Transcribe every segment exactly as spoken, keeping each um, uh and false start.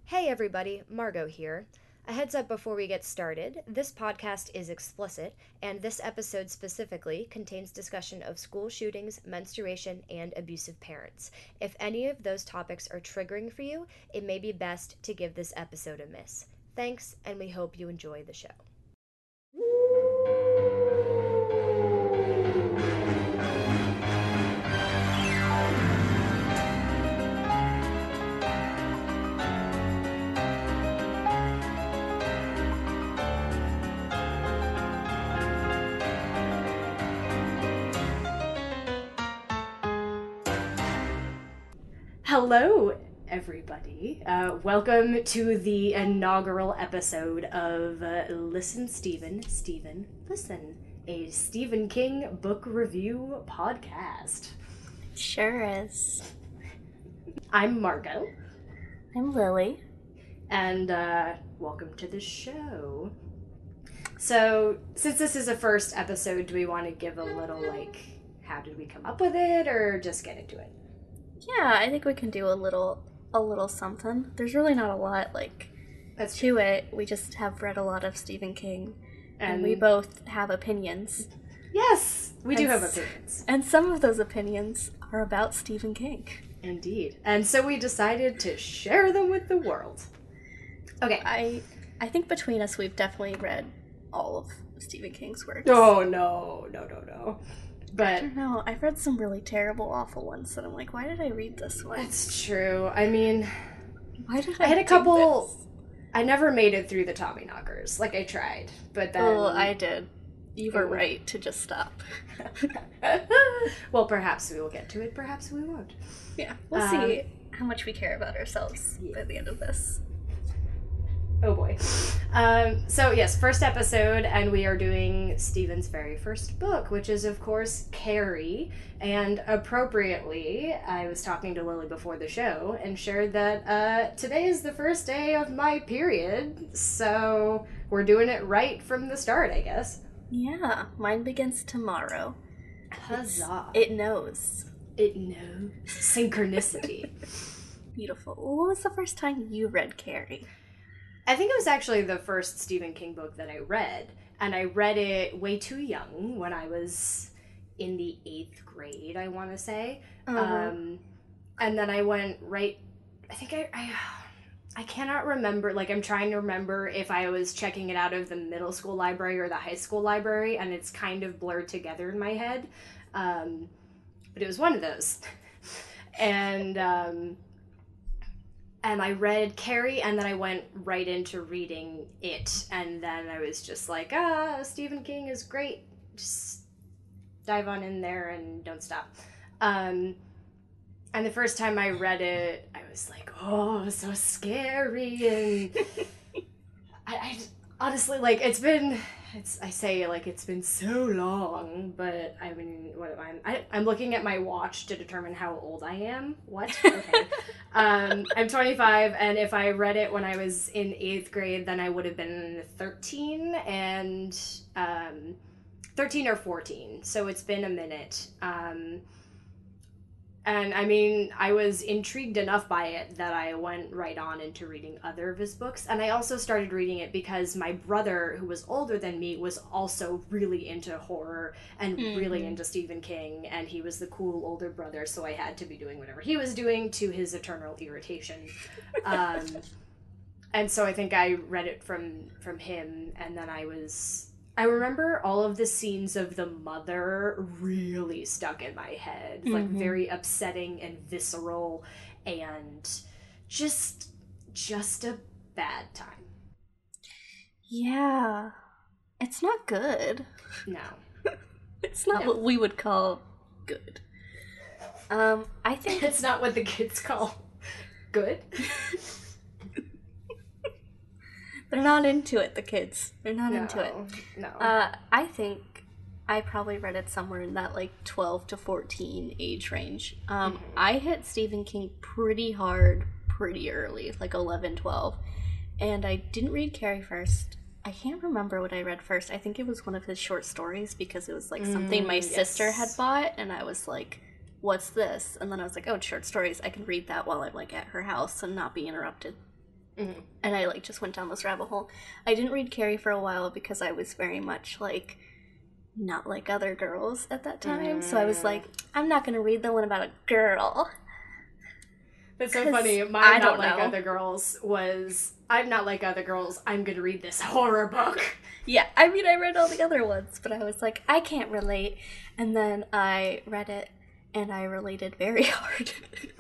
Hey everybody, Margot here. A heads up before we get started, this podcast is explicit, and this episode specifically contains discussion of school shootings, menstruation, and abusive parents. If any of those topics are triggering for you, it may be best to give this episode a miss. Thanks, and we hope you enjoy the show. Hello, everybody. Uh, welcome to the inaugural episode of uh, Listen, Stephen, Stephen, Listen, a Stephen King book review podcast. Sure is. I'm Margot. I'm Lily. And uh, welcome to the show. So, since this is a first episode, do we want to give a little, like, how did we come up with it, or just get into it? Yeah, I think we can do a little a little something. There's really not a lot like That's to it. We just have read a lot of Stephen King and, And we both have opinions. Yes, we do And have s- opinions. And some of those opinions are about Stephen King. Indeed. And so we decided to share them with the world. Okay. I I think between us we've definitely read all of Stephen King's works. Oh, no, no, no, no. I But don't know. I've read some really terrible, awful ones that I'm like, why did I read this one? it's true. I mean, Why did I I had a do couple... this? I never made it through the Tommyknockers. Like, I tried. But then... Oh, I did. You were Oh. right to just stop. Well, perhaps we will get to it. Perhaps we won't. Yeah, we'll Um, see how much we care about ourselves yeah. by the end of this. Oh boy. Um, so yes, first episode, and we are doing Stephen's very first book, which is of course Carrie. And appropriately, I was talking to Lily before the show and shared that uh, today is the first day of my period, so we're doing it right from the start, I guess. Yeah, mine begins tomorrow. Huzzah! It knows. It knows synchronicity. Beautiful. What was the first time you read Carrie? I think it was actually the first Stephen King book that I read, and I read it way too young when I was in the eighth grade, I want to say. Uh-huh. Um, and then I went right, I think I, I, I cannot remember, like I'm trying to remember if I was checking it out of the middle school library or the high school library, and it's kind of blurred together in my head. Um, but it was one of those. and, um... And I read Carrie, and then I went right into reading it. And then I was just like, ah, Stephen King is great. Just dive on in there and don't stop. Um, and the first time I read it, I was like, oh, so scary. And I, I honestly, like, it's been, it's, I say, like, it's been so long. But, I mean, what am I? I I'm looking at my watch to determine how old I am. What? Okay. Um, I'm twenty-five, and if I read it when I was in eighth grade, then I would have been thirteen, and um, thirteen or fourteen. So it's been a minute. Um, and I mean, I was intrigued enough by it that I went right on into reading other of his books. And I also started reading it because my brother, who was older than me, was also really into horror and Mm-hmm. really into Stephen King. And he was the cool older brother, so I had to be doing whatever he was doing, to his eternal irritation. Um, and so I think I read it from, from him, and then I was... I remember all of the scenes of the mother really stuck in my head. Like, Mhm. very upsetting and visceral, and just, just a bad time. Yeah. It's not good. No. It's not No. what we would call good. Um, I think It's not what the kids call good. they're not into it, the kids. They're not into it. No. Uh, I think I probably read it somewhere in that like twelve to fourteen age range. Um, Mhm. I hit Stephen King pretty hard pretty early, like eleven, twelve. And I didn't read Carrie first. I can't remember what I read first. I think it was one of his short stories because it was like something Mm, my sister yes. had bought, and I was like, what's this? And then I was like, oh, it's short stories. I can read that while I'm like at her house and not be interrupted. Mm-hmm. And I, like, just went down this rabbit hole. I didn't read Carrie for a while because I was very much, like, not like other girls at that time. Mm. So I was like, I'm not going to read the one about a girl. That's so funny. My I Not Like know. Other Girls was, I'm not like other girls, I'm going to read this horror book. Yeah, I mean, I read all the other ones, but I was like, I can't relate. And then I read it, and I related very hard.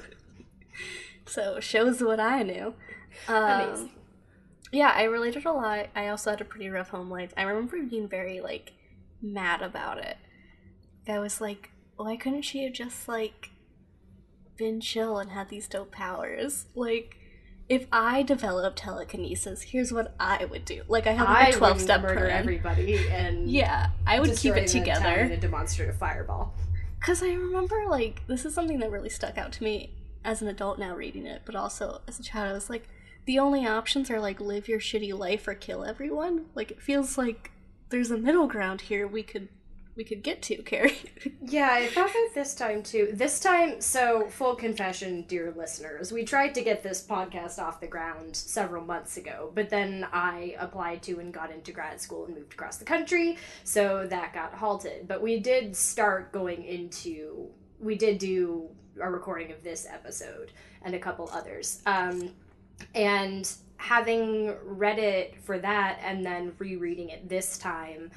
So it shows what I knew. Um, Amazing. Yeah, I related a lot. I also had a pretty rough home life. I remember being very, like, mad about it. I was like, why couldn't she have just, like, been chill and had these dope powers? Like, if I developed telekinesis, here's what I would do. Like, I have like a twelve-step murder plan. Everybody and yeah, I would keep it together. In a demonstrative fireball. Because I remember, like, this is something that really stuck out to me as an adult now reading it, but also as a child, I was like, the only options are, like, live your shitty life or kill everyone. Like, it feels like there's a middle ground here we could we could get to, Carrie. Yeah, I thought that this time, too. This time, so, full confession, dear listeners, we tried to get this podcast off the ground several months ago, but then I applied to and got into grad school and moved across the country, so that got halted. But we did start going into, we did do a recording of this episode and a couple others. Um, and having read it for that and then rereading it this time,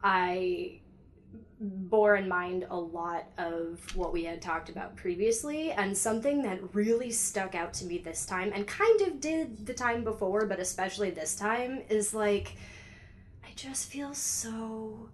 I bore in mind a lot of what we had talked about previously, and something that really stuck out to me this time, and kind of did the time before, but especially this time, is like, I just feel so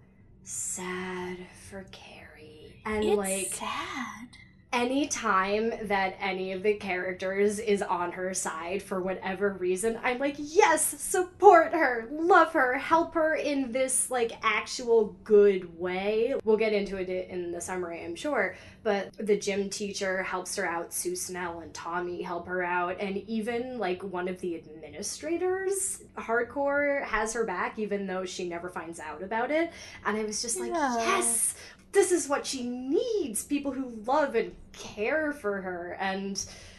sad for Carrie. And it's like sad. Any time that any of the characters is on her side for whatever reason, I'm like, yes, support her, love her, help her in this, like, actual good way. We'll get into it in the summary, I'm sure, but the gym teacher helps her out, Sue Snell and Tommy help her out, and even, like, one of the administrators, hardcore, has her back, even though she never finds out about it, and I was just like, yeah. yes! This is what she needs, people who love and care for her. And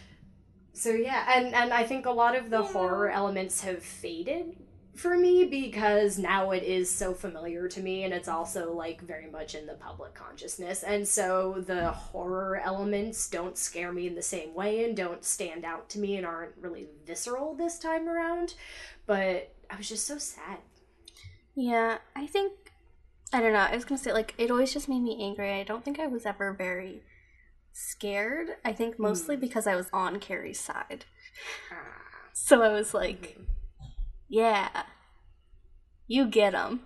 so yeah, and and I think a lot of the yeah. horror elements have faded for me because now it is so familiar to me, and it's also like very much in the public consciousness, and so the horror elements don't scare me in the same way and don't stand out to me and aren't really visceral this time around. But I was just so sad. Yeah, I think I don't know, I was gonna say, like, it always just made me angry. I don't think I was ever very scared. I think mostly mm. because I was on Carrie's side. Ah. So I was like, mm-hmm. yeah, you get him.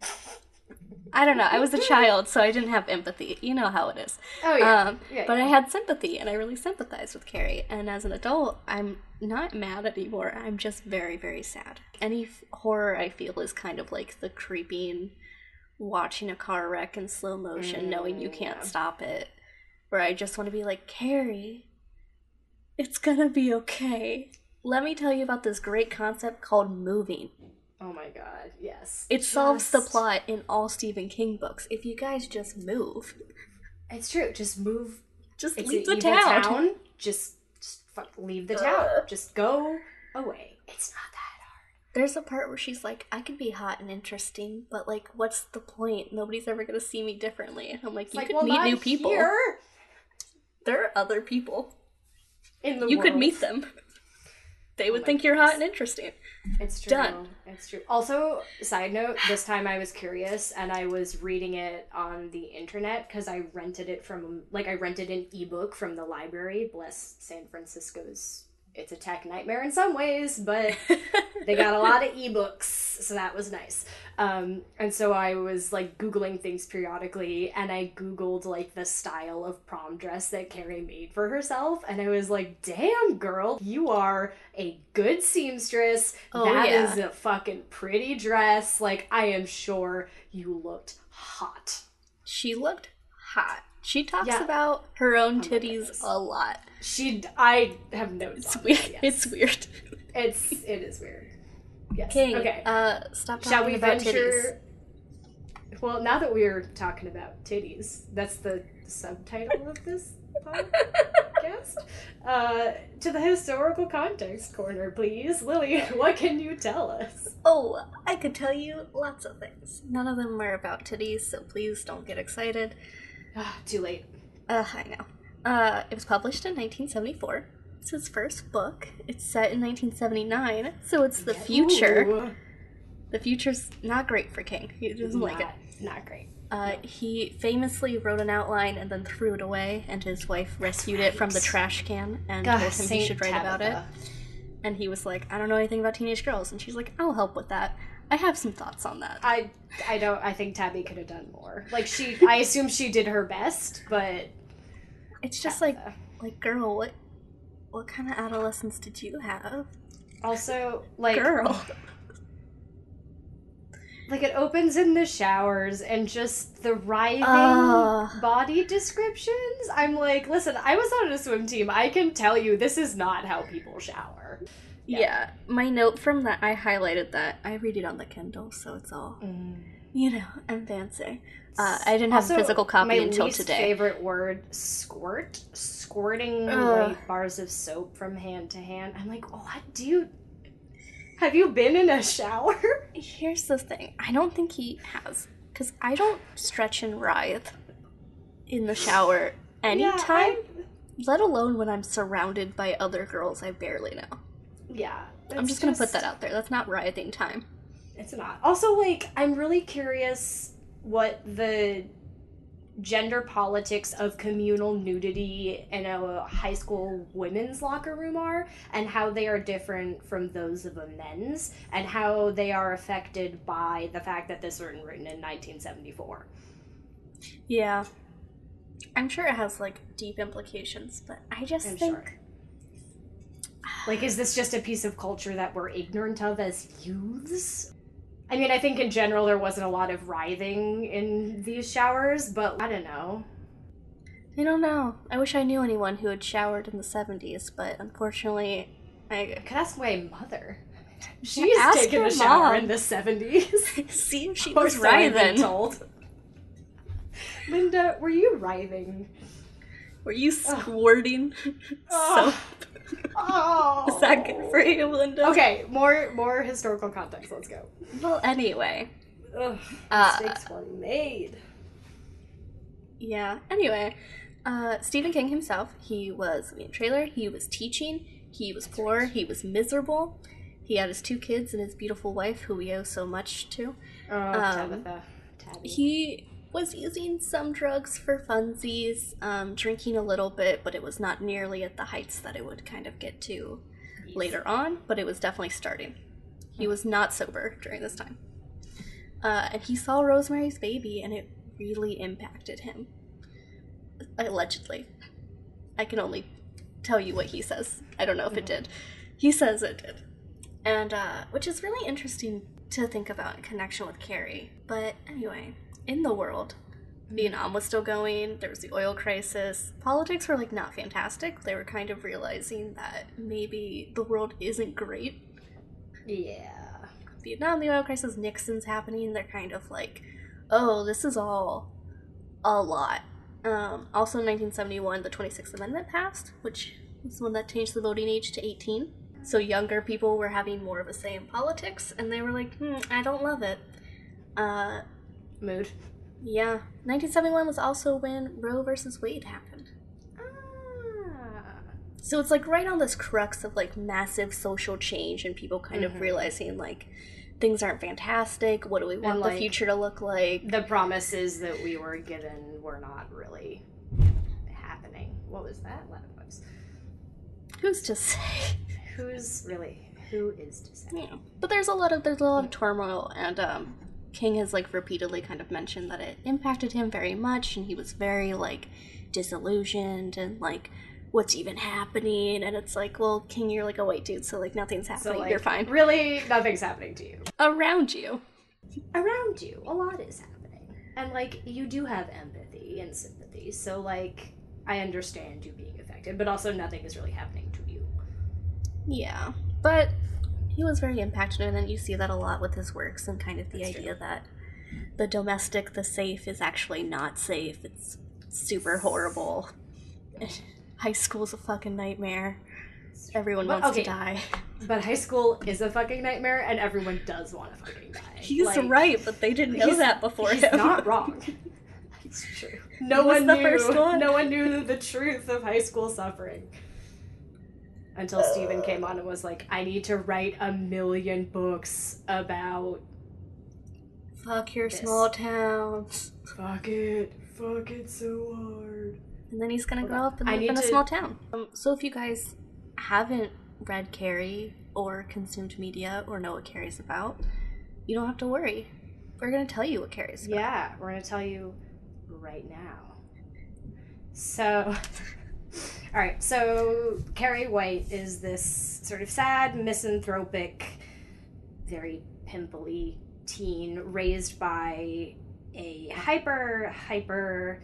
I don't know, I was a child, so I didn't have empathy. You know how it is. Oh, yeah. Um, yeah but yeah. I had sympathy, and I really sympathized with Carrie. And as an adult, I'm not mad anymore. I'm just very, very sad. Any f- horror I feel is kind of like the creeping, watching a car wreck in slow motion, mm, knowing you can't yeah. stop it, where I just want to be like, Carrie, it's gonna be okay. Let me tell you about this great concept called moving. Oh my god, yes. It just... solves the plot in all Stephen King books. If you guys just move. It's true, just move. Just it's leave the town. town. Just, just fuck, leave the town. Uh. Just go away. It's not that. There's a part where she's like, I could be hot and interesting, but, like, what's the point? Nobody's ever going to see me differently. And I'm like, it's you like, could well, meet new people. Here. There are other people. In the you world. could meet them. They would oh think you're hot and interesting. It's true. Done. It's true. Also, side note, this time I was curious, and I was reading it on the internet, because I rented it from, like, I rented an ebook from the library. Bless San Francisco's. It's a tech nightmare in some ways, but they got a lot of ebooks, so that was nice. Um, and so I was, like, Googling things periodically, and I Googled, like, the style of prom dress that Carrie made for herself, and I was like, damn, girl, you are a good seamstress. Oh, that yeah. is a fucking pretty dress. Like, I am sure you looked hot. She looked hot. She talks yeah. about her own oh titties a lot. She, I have noticed. It's weird. That, yes. It's weird. It's, it is weird. Yes. King, okay. Uh, stop talking Shall we about venture? Titties. Well, now that we're talking about titties, that's the subtitle of this podcast. podcast. Uh, to the historical context corner, please. Lily, what can you tell us? Oh, I could tell you lots of things. None of them are about titties, so please don't get excited. Ah, too late. Uh, I know. Uh, it was published in nineteen seventy-four. It's his first book. It's set in nineteen seventy-nine, so it's the future. Ooh. The future's not great for King. He doesn't not, like it. Not great. Uh, No. He famously wrote an outline and then threw it away, and his wife rescued it from the trash can and God, told him he should write about it. Tabitha. And he was like, I don't know anything about teenage girls. And she's like, I'll help with that. I have some thoughts on that. I, I don't. I think Tabby could have done more. Like she, I assume she did her best, but It's just like, Tabitha. like, girl, what, what kind of adolescence did you have? Also, like, Girl. like it opens in the showers and just the writhing Ugh. body descriptions. I'm like, listen, I was on a swim team. I can tell you this is not how people shower. Yeah. Yeah. My note from that, I highlighted that. I read it on the Kindle, so it's all, you know, I'm fancy. Uh, I didn't have Also, a physical copy my until least today. favorite word, squirt. Squirting Ugh. white bars of soap from hand to hand. I'm like, what do you... Have you been in a shower? Here's the thing. I don't think he has. Because I don't stretch and writhe in the shower anytime, Yeah, let alone when I'm surrounded by other girls I barely know. I- yeah I'm it's just gonna put that out there. That's not writhing time. It's not. Also, like, I'm really curious what the gender politics of communal nudity in a high school women's locker room are, and how they are different from those of a men's, and how they are affected by the fact that this was written in nineteen seventy-four. Yeah. I'm sure it has, like, deep implications, but I just I'm think... sure. Like, is this just a piece of culture that we're ignorant of as youths? I mean, I think in general there wasn't a lot of writhing in these showers, but I don't know. I don't know. I wish I knew anyone who had showered in the seventies, but unfortunately, I I could ask my mother. She's Ask taken your a shower mom. in the seventies. see if she Or was so I've been writhing. told. Linda, were you writhing? Were you squirting Oh. soap? Oh. Is that good for you, Linda? Okay, more more historical context. Let's go. Well, anyway. Ugh, Uh, mistakes were made. Yeah. Anyway, uh, Stephen King himself, he was in a trailer, he was teaching, he was poor, he was miserable. He had his two kids and his beautiful wife, who we owe so much to. Oh, Um, Tabitha. Tabby. He was using some drugs for funsies, um, drinking a little bit, but it was not nearly at the heights that it would kind of get to later on, but it was definitely starting. He was not sober during this time. Uh, and he saw Rosemary's Baby, and it really impacted him. Allegedly. I can only tell you what he says. I don't know if it did. He says it did. And, uh, which is really interesting to think about in connection with Carrie. But anyway, in the world, Vietnam was still going, there was the oil crisis. Politics were, like, not fantastic. They were kind of realizing that maybe the world isn't great. Yeah. Vietnam, the oil crisis, Nixon's happening. They're kind of like, oh, this is all a lot. Um, also, in nineteen seventy-one, the twenty-sixth Amendment passed, which was the one that changed the voting age to eighteen. So younger people were having more of a say in politics, and they were like, hmm, I don't love it. Uh, Mood. yeah. nineteen seventy-one was also when Roe versus Wade happened. Ah. So it's like right on this crux of like massive social change and people kind Mhm. of realizing like things aren't fantastic. What do we want And, the like, future to look like? The promises that we were given were not really happening. What was that? Letterbox. Who's to say? Who's really? Who is to say? Yeah. But there's a lot of there's a lot of turmoil, and um, King has like repeatedly kind of mentioned that it impacted him very much, and he was very like disillusioned and like, what's even happening? And it's like, well, King, you're like a white dude, so like nothing's happening. So, like, You're fine. Really, nothing's happening to you. Around you. Around you, a lot is happening. And, like, you do have empathy and sympathy, so, like, I understand you being affected, but also nothing is really happening to you. Yeah, but he was very impacted, and then you see that a lot with his works and kind of the That's idea true. that the domestic, the safe, is actually not safe. It's super horrible. high school's a fucking nightmare. Everyone But, wants okay. to die. But high school is a fucking nightmare, and everyone does want to fucking die. He's Like, right, but they didn't know he's- that before he's him. not wrong. It's true. No He was one the knew. first one. No one knew the truth of high school suffering until Stephen came on and was like, "I need to write a million books about Fuck your This. small towns. fuck it, fuck it so hard." And then he's gonna Hold grow on. up and I live need in a to- small town. Um, so if you guys haven't read Carrie or consumed media or know what Carrie's about, you don't have to worry. We're gonna tell you what Carrie's about. Yeah, we're gonna tell you right now. So, all right. So Carrie White is this sort of sad, misanthropic, very pimply teen raised by a hyper, hyper,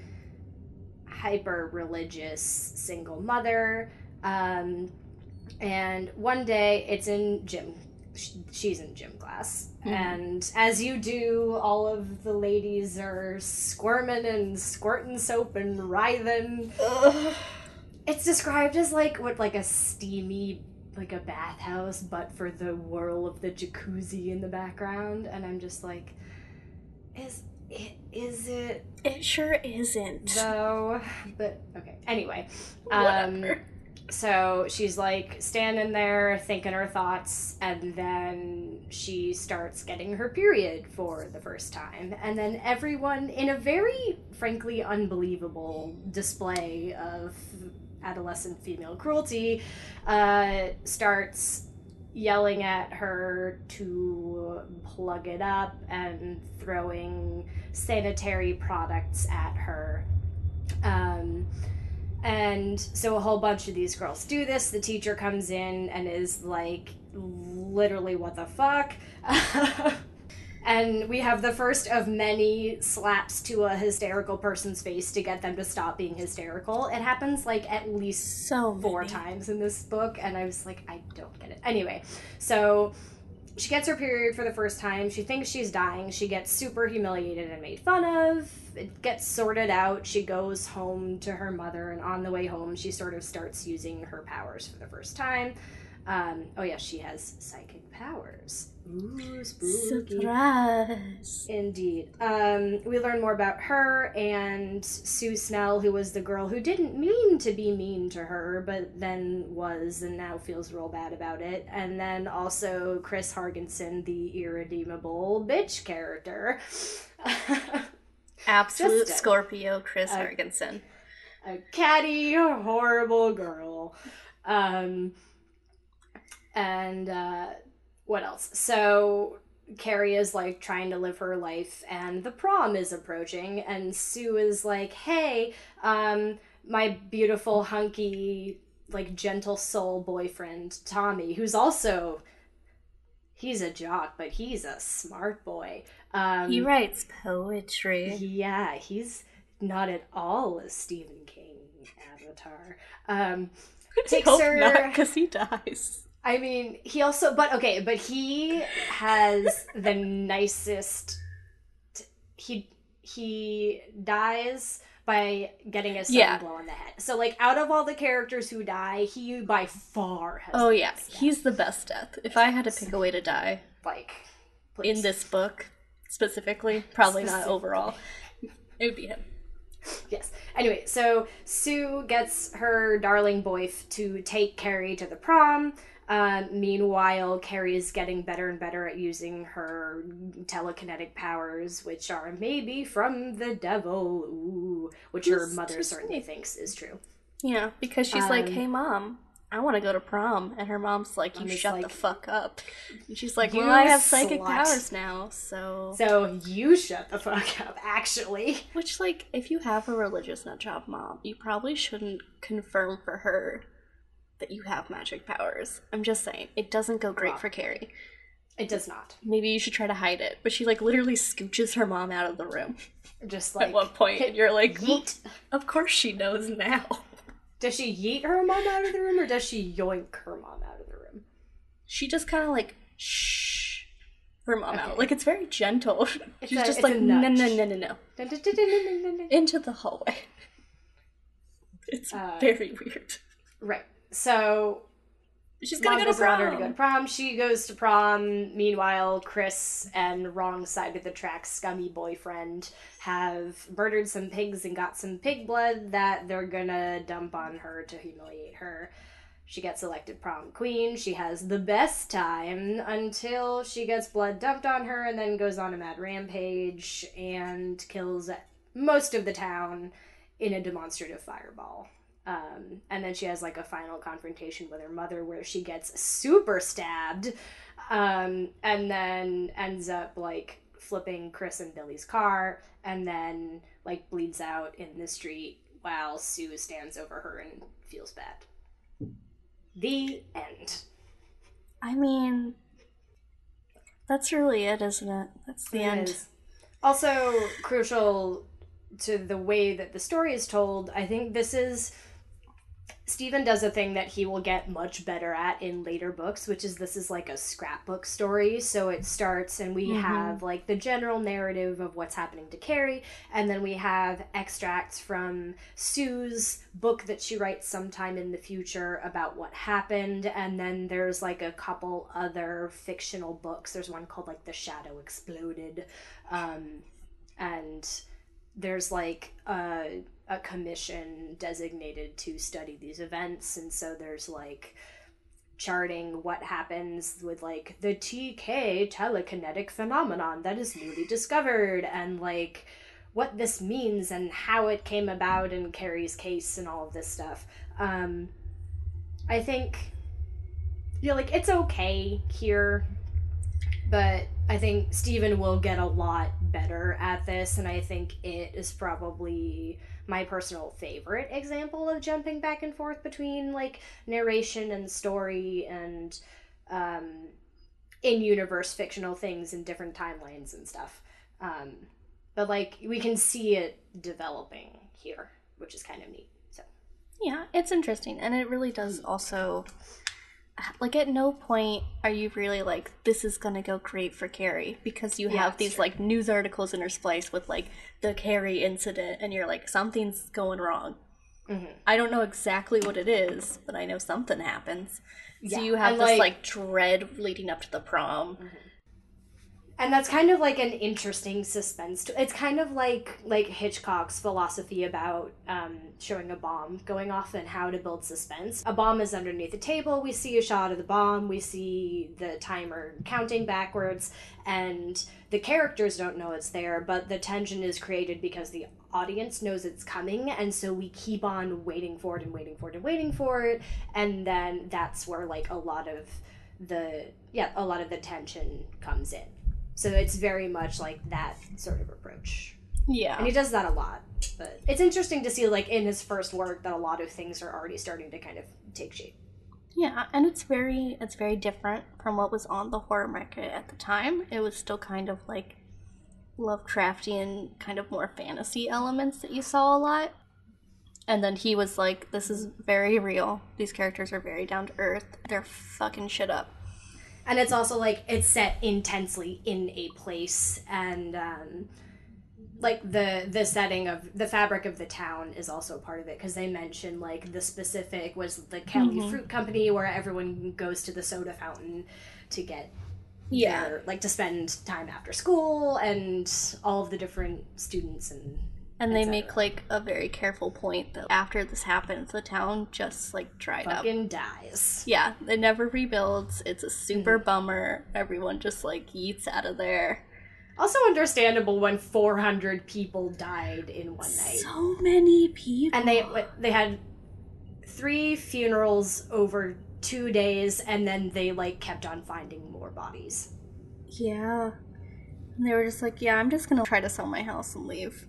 hyper religious single mother. Um, and one day it's in gym. sh- She's in gym class. Mhm. And as you do, all of the ladies are squirming and squirting soap and writhing. Ugh. It's described as like what, like a steamy, like a bathhouse, but for the whirl of the jacuzzi in the background. And I'm just like, is it, is it It sure isn't. though? But okay. Anyway, um, Whatever. so she's like standing there thinking her thoughts, and then she starts getting her period for the first time. And then everyone, in a very, frankly, unbelievable display of adolescent female cruelty, uh, starts yelling at her to plug it up and throwing sanitary products at her. Um, and so a whole bunch of these girls do this. The teacher comes in and is like, literally, what the fuck? And we have the first of many slaps to a hysterical person's face to get them to stop being hysterical. It happens like at least So four many. times in this book, and I was like, I don't get it. Anyway, so she gets her period for the first time. She thinks she's dying. She gets super humiliated and made fun of. It gets sorted out. She goes home to her mother, and on the way home, she sort of starts using her powers for the first time. Um, oh yeah, she has psychic powers. Ooh, spooky. Surprise. Indeed. Um, we learn more about her and Sue Snell, who was the girl who didn't mean to be mean to her, but then was and now feels real bad about it. And then also Chris Hargensen, the irredeemable bitch character. Absolute Just a- Scorpio Chris a- Hargensen. A catty, horrible girl. Um, and uh, what else? So Carrie is like trying to live her life, and the prom is approaching, and Sue is like, "Hey, um, my beautiful, hunky, like gentle soul boyfriend Tommy, who's also he's a jock, but he's a smart boy. Um, He writes poetry. Yeah, he's not at all a Stephen King avatar. Um, takes Hope her. not, because he dies. I mean, he also, but okay, but he has the nicest. T- he he dies by getting a sudden Yeah. blow on the head. So, like, out of all the characters who die, he by far has. Oh the yeah, best death. he's the best death. If I had to pick a way to die like please. in this book specifically, probably not Specifically. overall, it would be him. Yes. Anyway, so Sue gets her darling boyf to take Carrie to the prom. Um, meanwhile, Carrie is getting better and better at using her telekinetic powers, which are maybe from the devil, ooh, which her Who's mother to certainly say? thinks is true. Yeah, because she's like, Um, "Hey mom, I want to go to prom," and her mom's like, "You Mommy's shut like, the fuck up." And she's like, "You "Well, I have psychic slut." powers now, so." So you shut the fuck up, actually. Which, like, if you have a religious nutjob mom, you probably shouldn't confirm for her that you have magic powers. I'm just saying, it doesn't go great Well, for Carrie. It does not. Maybe you should try to hide it. But she, like, literally scooches her mom out of the room Just like at one point, and you're like, well, yeet. of course she knows now. Does she yeet her mom out of the room, or does she yoink her mom out of the room? She just kind of, like, shh her mom Okay. out. Like, it's very gentle. It's She's a- just it's like, a no, no, nudge. no, no, no. Dun, dun, dun, dun, dun, dun, dun. Into the hallway. It's uh, very weird. Right. So she's gonna Mom go to doesn't want her prom. to go to prom. She goes to prom. Meanwhile, Chris and wrong side of the track scummy boyfriend have murdered some pigs and got some pig blood that they're gonna dump on her to humiliate her. She gets elected prom queen. She has the best time until she gets blood dumped on her and then goes on a mad rampage and kills most of the town in a demonstrative fireball. Um, and then she has like a final confrontation with her mother where she gets super stabbed, um, and then ends up like flipping Chris and Billy's car, and then like bleeds out in the street while Sue stands over her and feels bad. The end. I mean, that's really it, isn't it? That's the It end. is. Also, crucial to the way that the story is told, I think this is... Stephen does a thing that he will get much better at in later books, which is this is like a scrapbook story. So it starts and we mm-hmm. have like the general narrative of what's happening to Carrie, and then we have extracts from Sue's book that she writes sometime in the future about what happened, and then there's like a couple other fictional books. There's one called like The Shadow Exploded, um, and there's like a, a commission designated to study these events, and so there's like charting what happens with like the T K telekinetic phenomenon that is newly discovered, and like what this means and how it came about in Carrie's case and all of this stuff. Um, I think, you know, like it's okay here, but I think Stephen will get a lot better at this, and I think it is probably my personal favorite example of jumping back and forth between, like, narration and story and um, in-universe fictional things in different timelines and stuff. Um, but, like, we can see it developing here, which is kind of neat. So yeah, it's interesting, and it really does also... Like, at no point are you really like, this is gonna go great for Carrie, because you yeah, have these, true. like, news articles interspliced with, like, the Carrie incident, and you're like, something's going wrong. Mm-hmm. I don't know exactly what it is, but I know something happens. So yeah. you have and this, like, like, dread leading up to the prom. Mm-hmm. And that's kind of like an interesting suspense. To, it's kind of like like Hitchcock's philosophy about um, showing a bomb going off and how to build suspense. A bomb is underneath the table. We see a shot of the bomb. We see the timer counting backwards. And the characters don't know it's there, but the tension is created because the audience knows it's coming. And so we keep on waiting for it and waiting for it and waiting for it. And then that's where like a lot of the, yeah, a lot of the tension comes in. So it's very much like that sort of approach. Yeah. And he does that a lot. But it's interesting to see, like, in his first work that a lot of things are already starting to kind of take shape. Yeah, and it's very it's very different from what was on the horror market at the time. It was still kind of like Lovecraftian, kind of more fantasy elements that you saw a lot. And then he was like, this is very real. These characters are very down to earth. They're fucking shit up. And it's also, like, it's set intensely in a place, and, um, like, the the setting of, the fabric of the town is also part of it, because they mention, like, the specific was the Kelly mm-hmm. Fruit Company, where everyone goes to the soda fountain to get, yeah, their, like, to spend time after school, and all of the different students and... And they make, like, a very careful point that after this happens, the town just, like, dried Fucking up. Fucking dies. Yeah, it never rebuilds. It's a super mm-hmm. bummer. Everyone just, like, yeets out of there. Also understandable when four hundred people died in one night. So many people. And they they had three funerals over two days, and then they, like, kept on finding more bodies. Yeah. And they were just like, yeah, I'm just gonna try to sell my house and leave.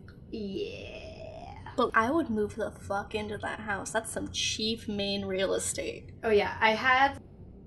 Yeah. But I would move the fuck into that house. That's some cheap main real estate. Oh yeah, I had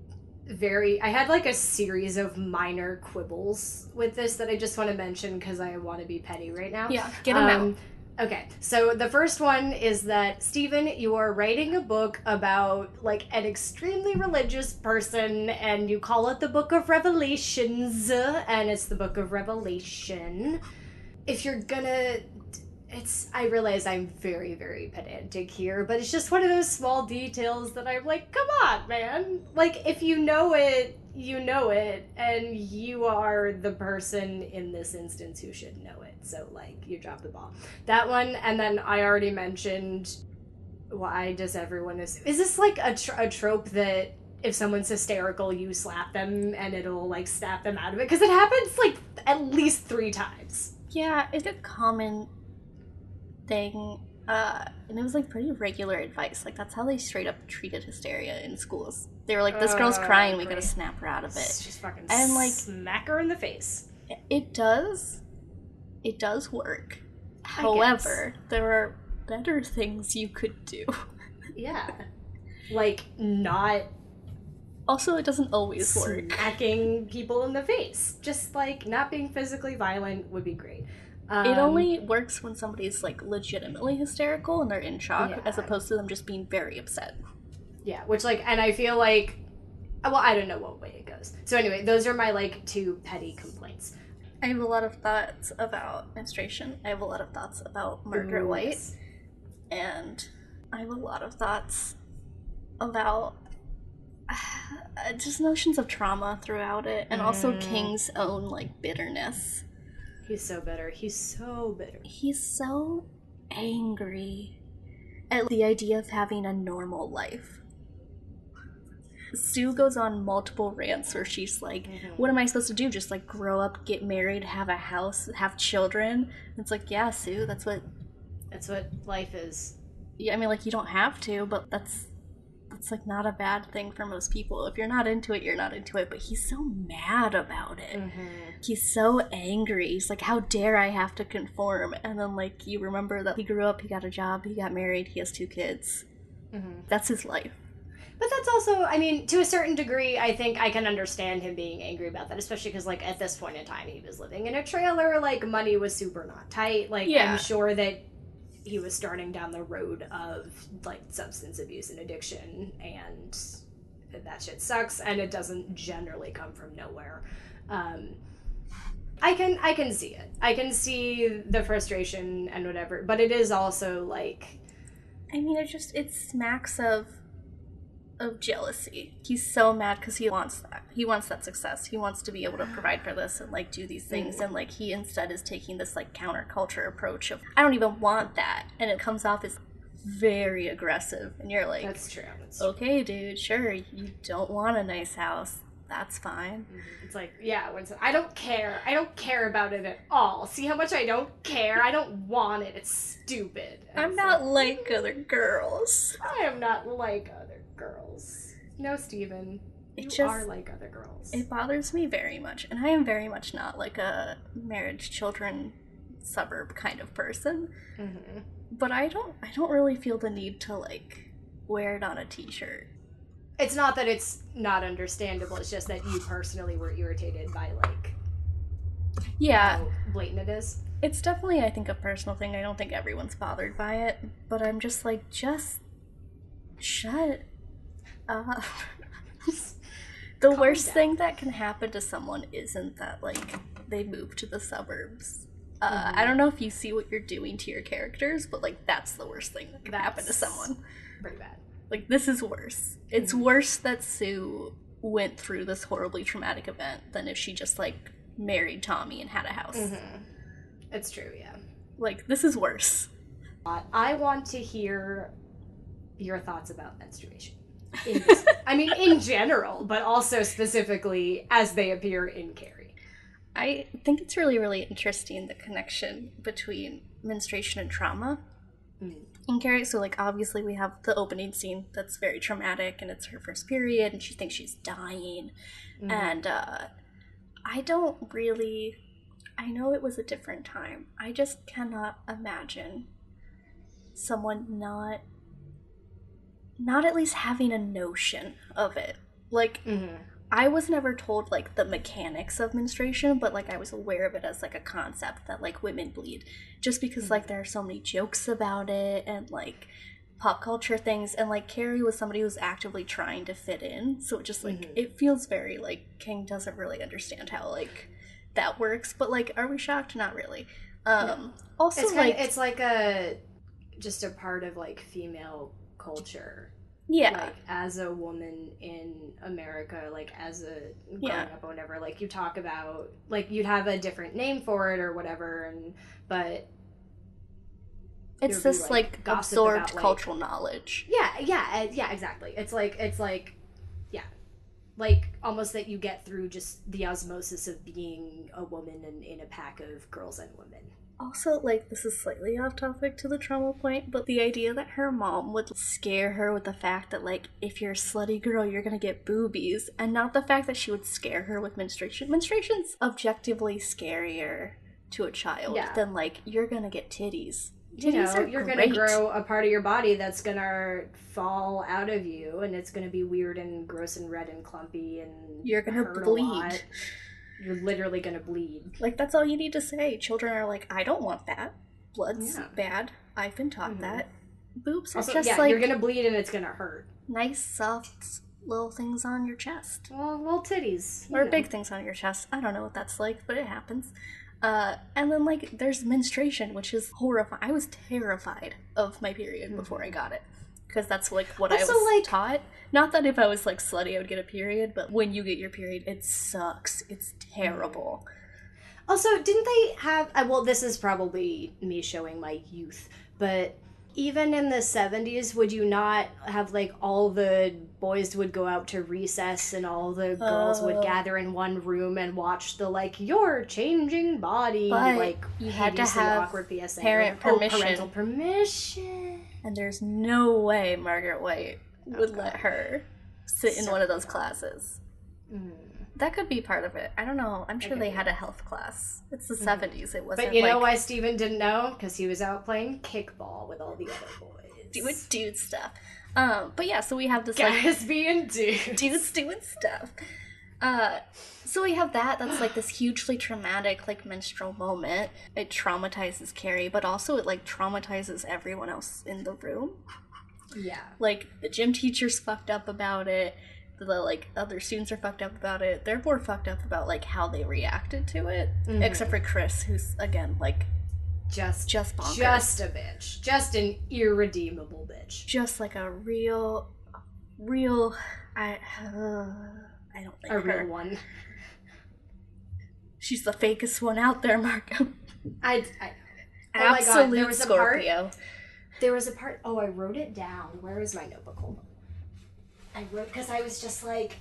very, I had like a series of minor quibbles with this that I just want to mention because I want to be petty right now. Yeah, get them um, out. Okay, so the first one is that, Stephen, you are writing a book about, like, an extremely religious person, and you call it the Book of Revelations, and it's the Book of Revelation. If you're gonna it's, I realize I'm very, very pedantic here, but it's just one of those small details that I'm like, come on, man. Like, if you know it, you know it, and you are the person in this instance who should know it. So, like, you drop the ball. That one, and then I already mentioned, why does everyone... Is, is this, like, a, tr- a trope that if someone's hysterical, you slap them and it'll, like, snap them out of it? Because it happens, like, at least three times. Yeah, it's a common thing, uh, and it was like pretty regular advice. Like that's how they straight up treated hysteria in schools. They were like, "This girl's Uh, crying, we great. gotta snap her out of it." Just fucking And, like, smack her in the face. It does, it does work. I However, there are better things you could do. Yeah, like not Also, it doesn't always work. smacking people in the face. Just like not being physically violent would be great. Um, It only works when somebody's like legitimately hysterical and they're in shock, Yeah. as opposed to them just being very upset. yeah, which like, and I feel like, well, I don't know what way it goes. So anyway, those are my like two petty complaints. I have a lot of thoughts about menstruation. I have a lot of thoughts about Margaret Ooh, White. yes. And I have a lot of thoughts about uh, just notions of trauma throughout it, and also Mm. King's own like bitterness. He's so bitter. He's so bitter. He's so angry at the idea of having a normal life. Sue goes on multiple rants where she's like, Mhm. what am I supposed to do? Just like grow up, get married, have a house, have children? And it's like, yeah, Sue, that's what That's what life is. yeah, I mean, like, you don't have to, but that's that's like not a bad thing for most people. If you're not into it, you're not into it. But he's so mad about it. Mm-hmm. He's so angry. He's like, how dare I have to conform? And then, like, you remember that he grew up, he got a job, he got married, he has two kids. Mm-hmm. That's his life. But that's also, I mean, to a certain degree, I think I can understand him being angry about that, especially because, like, at this point in time, he was living in a trailer, like, money was super not tight. Like, Yeah. I'm sure that he was starting down the road of, like, substance abuse and addiction, and that shit sucks, and it doesn't generally come from nowhere. Um, I can, I can see it. I can see the frustration and whatever, but it is also, like... I mean, it just, it smacks of of jealousy. He's so mad because he wants that. He wants that success. He wants to be able to provide for this and like do these things. And like he instead is taking this like counterculture approach of I don't even want that, and it comes off as very aggressive. And you're like, That's true. That's true. okay, dude, sure, you don't want a nice house. That's fine. It's like, yeah, when I don't care. I don't care about it at all. See how much I don't care? I don't want it. It's stupid. And I'm it's not like, like other girls. I am not like other girls. No, Steven. It You just- are like other girls. It bothers me very much, and I am very much not like a marriage, children, suburb kind of person. Mm-hmm. But I don't I don't really feel the need to like wear it on a t-shirt. It's not that it's not understandable. It's just that you personally were irritated by, like, Yeah, how blatant it is. it's definitely I think a personal thing. I don't think everyone's bothered by it, but I'm just like just shut up. The Calm worst down. thing that can happen to someone isn't that like they move to the suburbs. Uh, Mhm. I don't know if you see what you're doing to your characters, but like that's the worst thing that can happen to That's someone. Pretty bad. Like this is worse. It's Mhm. worse that Sue went through this horribly traumatic event than if she just like married Tommy and had a house. Mm-hmm. It's true, yeah. Like this is worse. I want to hear your thoughts about menstruation. In this, I mean, in general, but also specifically as they appear in Carrie. I think it's really, really interesting the connection between menstruation and trauma. Mm. In Carrie, so like obviously we have the opening scene that's very traumatic and it's her first period and she thinks she's dying. Mhm. And uh, I don't really, I know it was a different time. I just cannot imagine someone not, not at least having a notion of it. Like, Mhm. I was never told like the mechanics of menstruation, but like I was aware of it as like a concept that like women bleed, just because like there are so many jokes about it and like pop culture things, and like Carrie was somebody who was actively trying to fit in, so it just like Mhm. it feels very like King doesn't really understand how like that works, but like are we shocked? Not really. Um, No. also, It's like, kind of, it's like a just a part of like female culture. yeah, Like as a woman in America, like as a growing Yeah. up or whatever, like you talk about like you'd have a different name for it or whatever, and but it's would be, this like, like gossip absorbed about, like- cultural knowledge. yeah, yeah, uh, yeah, exactly. It's like it's like yeah, like almost that you get through just the osmosis of being a woman in, in a pack of girls and women. Also, like, this is slightly off topic to the trauma point, but the idea that her mom would scare her with the fact that, like, if you're a slutty girl, you're gonna get boobies, and not the fact that she would scare her with menstruation. Menstruation's objectively scarier to a child Yeah. than, like, you're gonna get titties. You Titties know, are you're great. gonna grow a part of your body that's gonna fall out of you, and it's gonna be weird and gross and red and clumpy, and You're gonna hurt a bleed. lot. You're literally gonna bleed. Like, that's all you need to say. Children are like, I don't want that. Blood's Yeah. bad. I've been taught Mhm. that. Boobs are Also, just yeah, like you're gonna bleed and it's gonna hurt. nice, soft little things on your chest. Well, little titties. you Or know. big things on your chest. I don't know what that's like, but it happens. Uh, and then, like, there's menstruation, which is horrifying. I was terrified of my period before I got it. Because that's, like, what I Also, was like- taught. Not that if I was, like, slutty, I would get a period, but when you get your period, it sucks. It's terrible. Also, didn't they have? Uh, well, this is probably me showing my youth, but even in the seventies, would you not have like all the boys would go out to recess and all the girls would Oh. gather in one room and watch the like your changing body, But like you had to hideously have awkward P S A. parent Oh, permission. parental permission. And there's no way Margaret White would Okay. let her sit in one of those Certainly not. classes. Mm. That could be part of it. I don't know. I'm sure could they be. had a health class. It's the Mhm. seventies. It wasn't But you know like why Steven didn't know? Because he was out playing kickball with all the other boys. doing dude stuff. Um, but yeah, so we have this like Guys being dudes. dudes doing stuff. Uh, so we have that. That's like this hugely traumatic like menstrual moment. It traumatizes Carrie, but also it like traumatizes everyone else in the room. Yeah. Like the gym teacher's fucked up about it. The like other students are fucked up about it. They're more fucked up about like how they reacted to it. Mhm. Except for Chris, who's again like Just, just bonkers. just a bitch. Just an irredeemable bitch. just like a real, real. I uh, I don't like A her. real one. She's the fakest one out there, Marco. I, I oh my Absolute God, there was a part. Scorpio. There was a part. Oh, I wrote it down. Where is my notebook? Hold on. I wrote because I was just like.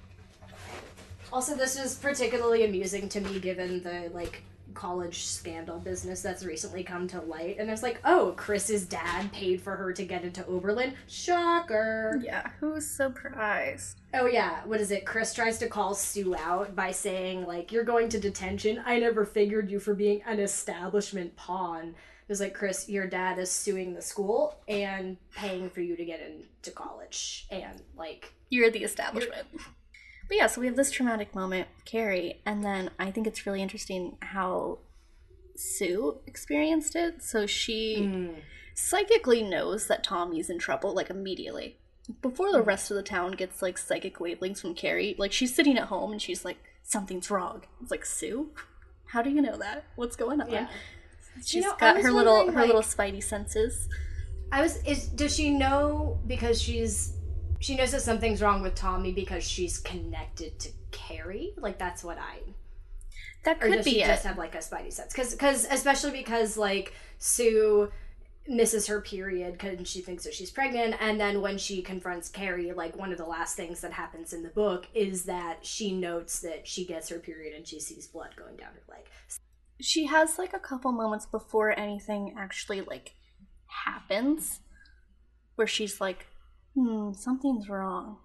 Also, this was particularly amusing to me given the like college scandal business that's recently come to light, and it's like, oh, Chris's dad paid for her to get into Oberlin. Shocker. Yeah, who's surprised? Oh yeah, what is it? Chris tries to call Sue out by saying like, "You're going to detention. I never figured you for being an establishment pawn." It was like, Chris, your dad is suing the school and paying for you to get into college, and like, You're the establishment. But yeah, so we have this traumatic moment with Carrie, and then I think it's really interesting how Sue experienced it. So she psychically knows that Tommy's in trouble, like, immediately. Before the rest of the town gets, like, psychic wavelengths from Carrie, like, she's sitting at home and she's like, something's wrong. It's like, Sue? How do you know that? What's going on? yeah. She's You know, I got was her little wondering, her like- little spidey senses. I was. Is does she know because she's she knows that something's wrong with Tommy because she's connected to Carrie? Like that's what I. That Or could does be she it. just have like a spidey sense? Because, because especially because like Sue misses her period because she thinks that she's pregnant, and then when she confronts Carrie, like one of the last things that happens in the book is that she notes that she gets her period and she sees blood going down her leg. She has like a couple moments before anything actually like happens where she's like, hmm, something's wrong.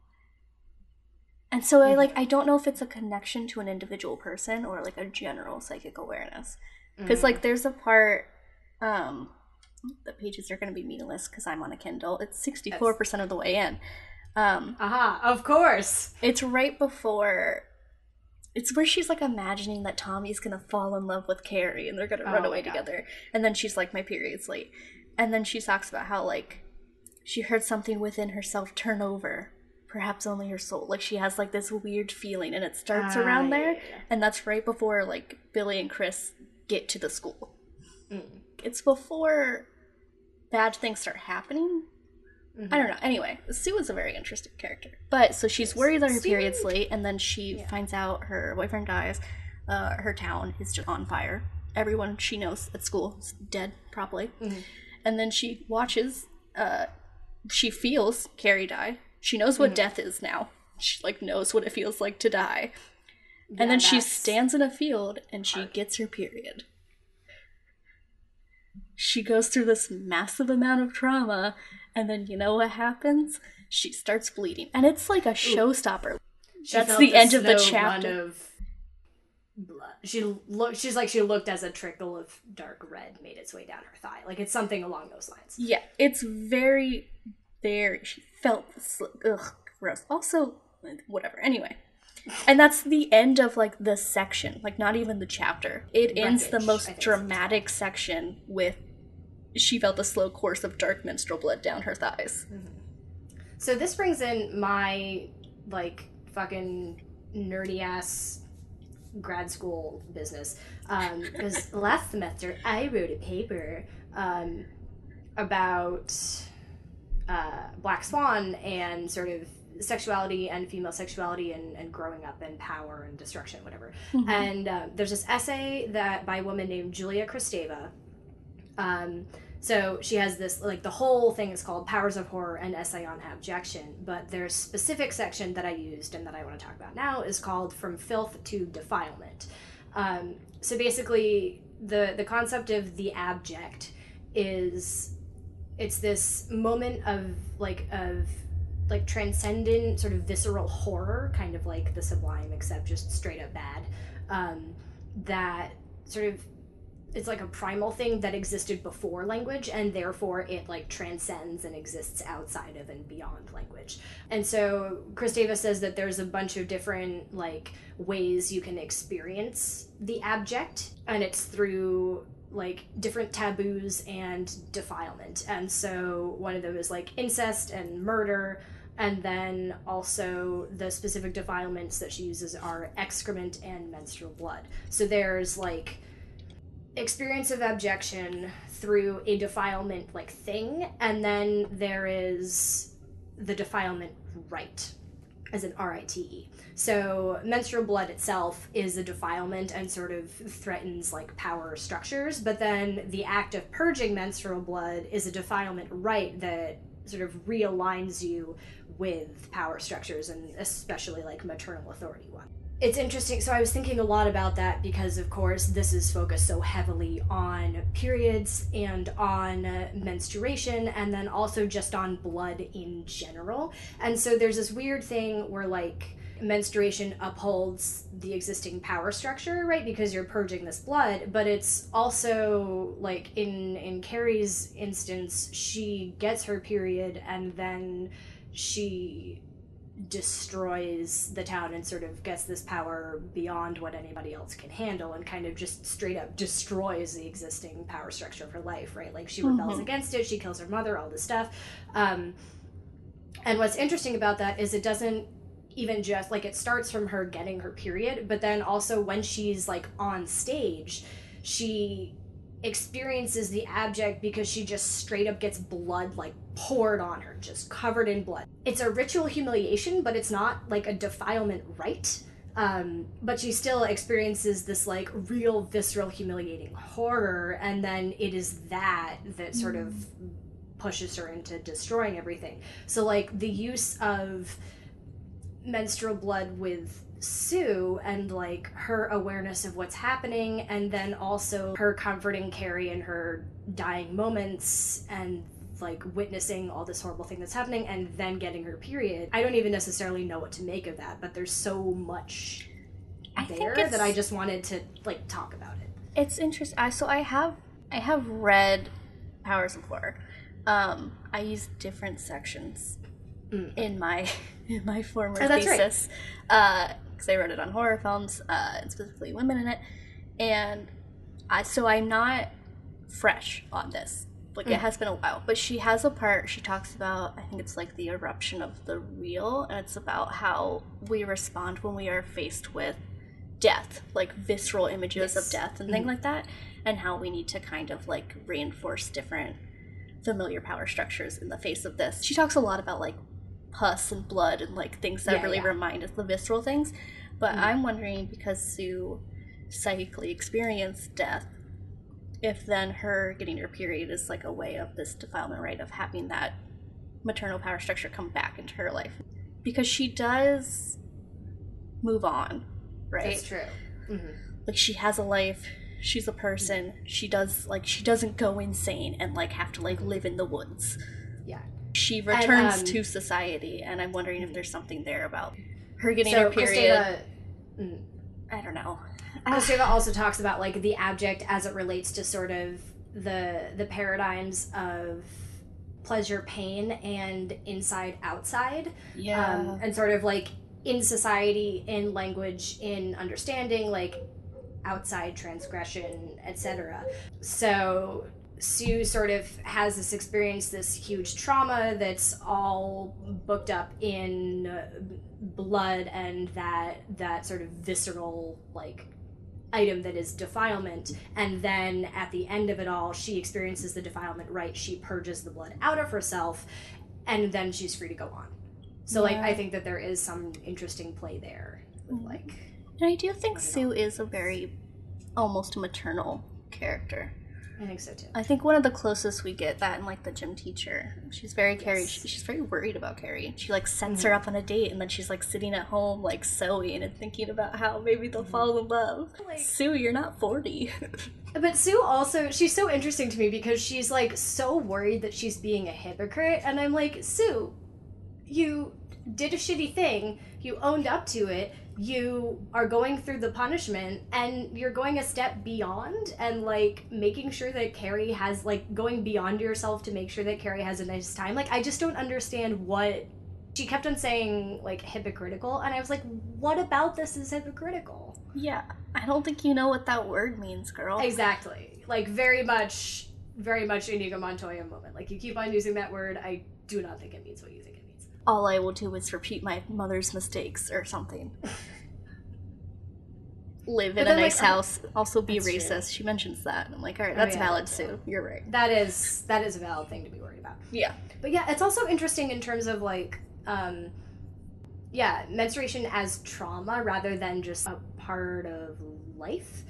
And so I like I don't know if it's a connection to an individual person or like a general psychic awareness. Because like there's a part um the pages are going to be meaningless because I'm on a Kindle. It's sixty-four percent of the way in. Um Aha, of course. it's right before it's where she's like imagining that Tommy's gonna fall in love with Carrie and they're gonna Oh run my away God. together. And then she's like, my period's late. And then she talks about how like she heard something within herself turn over. Perhaps only her soul. Like she has like this weird feeling and it starts Ah, around yeah, there. yeah, yeah. And that's right before like Billy and Chris get to the school. Mm. It's before bad things start happening. Mm-hmm. I don't know. Anyway, Sue is a very interesting character. But, so she's worried that her Sue. period's late, and then she yeah. finds out her boyfriend dies. Uh, her town is just on fire. Everyone she knows at school is dead, probably. Mm-hmm. And then she watches, uh, she feels Carrie die. She knows what mm-hmm. death is now. She, like, knows what it feels like to die. Yeah, and then she stands in a field, and she hard. gets her period. She goes through this massive amount of trauma, and then you know what happens? She starts bleeding. And it's like a showstopper. That's the end of the chapter. Of blood. She looked she's like she looked as a trickle of dark red made its way down her thigh. Like it's something along those lines. Yeah, it's very, very she felt this ugh, gross. Also, whatever. Anyway. And that's the end of, like, the section. Like, not even the chapter. It Wreckage, ends the most dramatic section with she felt a slow course of dark menstrual blood down her thighs. Mm-hmm. So this brings in my, like, fucking nerdy-ass grad school business. Because um, last semester, I wrote a paper um, about uh, Black Swan and sort of sexuality and female sexuality and, and growing up and power and destruction, whatever. Mm-hmm. And uh, there's this essay that by a woman named Julia Kristeva. Um, so she has this, like, the whole thing is called Powers of Horror, an Essay on Abjection, but there's specific section that I used and that I want to talk about now is called From Filth to Defilement. Um, so basically, the, the concept of the abject is, it's this moment of, like, of, like, transcendent, sort of visceral horror, kind of like the Sublime, except just straight up bad, um, that sort of, it's like a primal thing that existed before language, and therefore it, like, transcends and exists outside of and beyond language. And so Kristeva says that there's a bunch of different, like, ways you can experience the abject, and it's through, like, different taboos and defilement. And so one of them is, like, incest and murder, and then also the specific defilements that she uses are excrement and menstrual blood. So there's, like, experience of abjection through a defilement, like, thing, and then there is the defilement rite, as in R I T E. So menstrual blood itself is a defilement and sort of threatens, like, power structures, but then the act of purging menstrual blood is a defilement rite that sort of realigns you with power structures, and especially, like, maternal authority one. It's interesting. So I was thinking a lot about that because, of course, this is focused so heavily on periods and on uh, menstruation, and then also just on blood in general. And so there's this weird thing where, like, menstruation upholds the existing power structure, right? Because you're purging this blood, but it's also, like, in in Carrie's instance, she gets her period and then she destroys the town and sort of gets this power beyond what anybody else can handle, and kind of just straight up destroys the existing power structure of her life, right? Like, she rebels mm-hmm. against it, she kills her mother, all this stuff. Um, and what's interesting about that is it doesn't even just, like, it starts from her getting her period, but then also when she's, like, on stage, she experiences the abject because she just straight up gets blood, like, poured on her, just covered in blood. It's a ritual humiliation, but it's not, like, a defilement rite. Um, but she still experiences this, like, real visceral humiliating horror, and then it is that that sort mm. of pushes her into destroying everything. So, like, the use of menstrual blood with Sue and, like, her awareness of what's happening, and then also her comforting Carrie in her dying moments and, like, witnessing all this horrible thing that's happening, and then getting her period. I don't even necessarily know what to make of that, but there's so much I there that I just wanted to, like, talk about it. It's interesting. I so I have I have read Powers of Horror. Um, I use different sections mm. in my in my former oh, that's thesis. Right. Uh, because I wrote it on horror films, uh, and specifically women in it, and I so I'm not fresh on this. Like, mm. it has been a while, but she has a part, she talks about, I think it's like the eruption of the real, and it's about how we respond when we are faced with death, like visceral images Yes. of death and things like that, and how we need to kind of like reinforce different familiar power structures in the face of this. She talks a lot about like pus and blood and like things that Yeah, really yeah. remind us the visceral things, but Mhm. I'm wondering, because Sue psychically experienced death, if then her getting her period is like a way of this defilement, right, of having that maternal power structure come back into her life, because she does move on, right? That's true. Mm-hmm. Like, she has a life, she's a person, she does, like, she doesn't go insane and like have to like live in the woods. Yeah. She returns um, to society, and I'm wondering if there's something there about her getting So her period. Christina, mm, I don't know. Christina also talks about like the abject as it relates to sort of the the paradigms of pleasure, pain, and inside, outside. Yeah. Um, and sort of like in society, in language, in understanding, like outside transgression, et cetera. So Sue sort of has this experience, this huge trauma that's all booked up in blood and that that sort of visceral like item that is defilement, and then at the end of it all she experiences the defilement, right? She purges the blood out of herself, and then she's free to go on. So Yeah. like I think that there is some interesting play there with like And I do think I don't Sue know. is a very almost maternal character. I think so too. I think one of the closest we get that in like the gym teacher. She's very Carrie. Yes. She, she's very worried about Carrie. She like sets Mhm. her up on a date, and then she's like sitting at home like sewing and thinking about how maybe they'll fall in love. Like- Sue, you're not forty. But Sue also, she's so interesting to me because she's like so worried that she's being a hypocrite, and I'm like, Sue, you did a shitty thing, you owned up to it, you are going through the punishment, and you're going a step beyond and like making sure that Carrie has like going beyond yourself to make sure that Carrie has a nice time. Like, I just don't understand what she kept on saying, like hypocritical, and I was like, what about this is hypocritical? Yeah, I don't think you know what that word means, girl. Exactly. Like, very much, very much Inigo Montoya moment. Like, you keep on using that word, I do not think it means what you think it means. All I will do is repeat my mother's mistakes or something. Live But in a then, like, nice I'm- house, also be That's true. racist. She mentions that. And I'm like, all right, Oh, that's yeah, valid, that's Sue. You're right. That is, that is a valid thing to be worried about. Yeah. But yeah, it's also interesting in terms of, like, um, yeah, menstruation as trauma rather than just a part of life.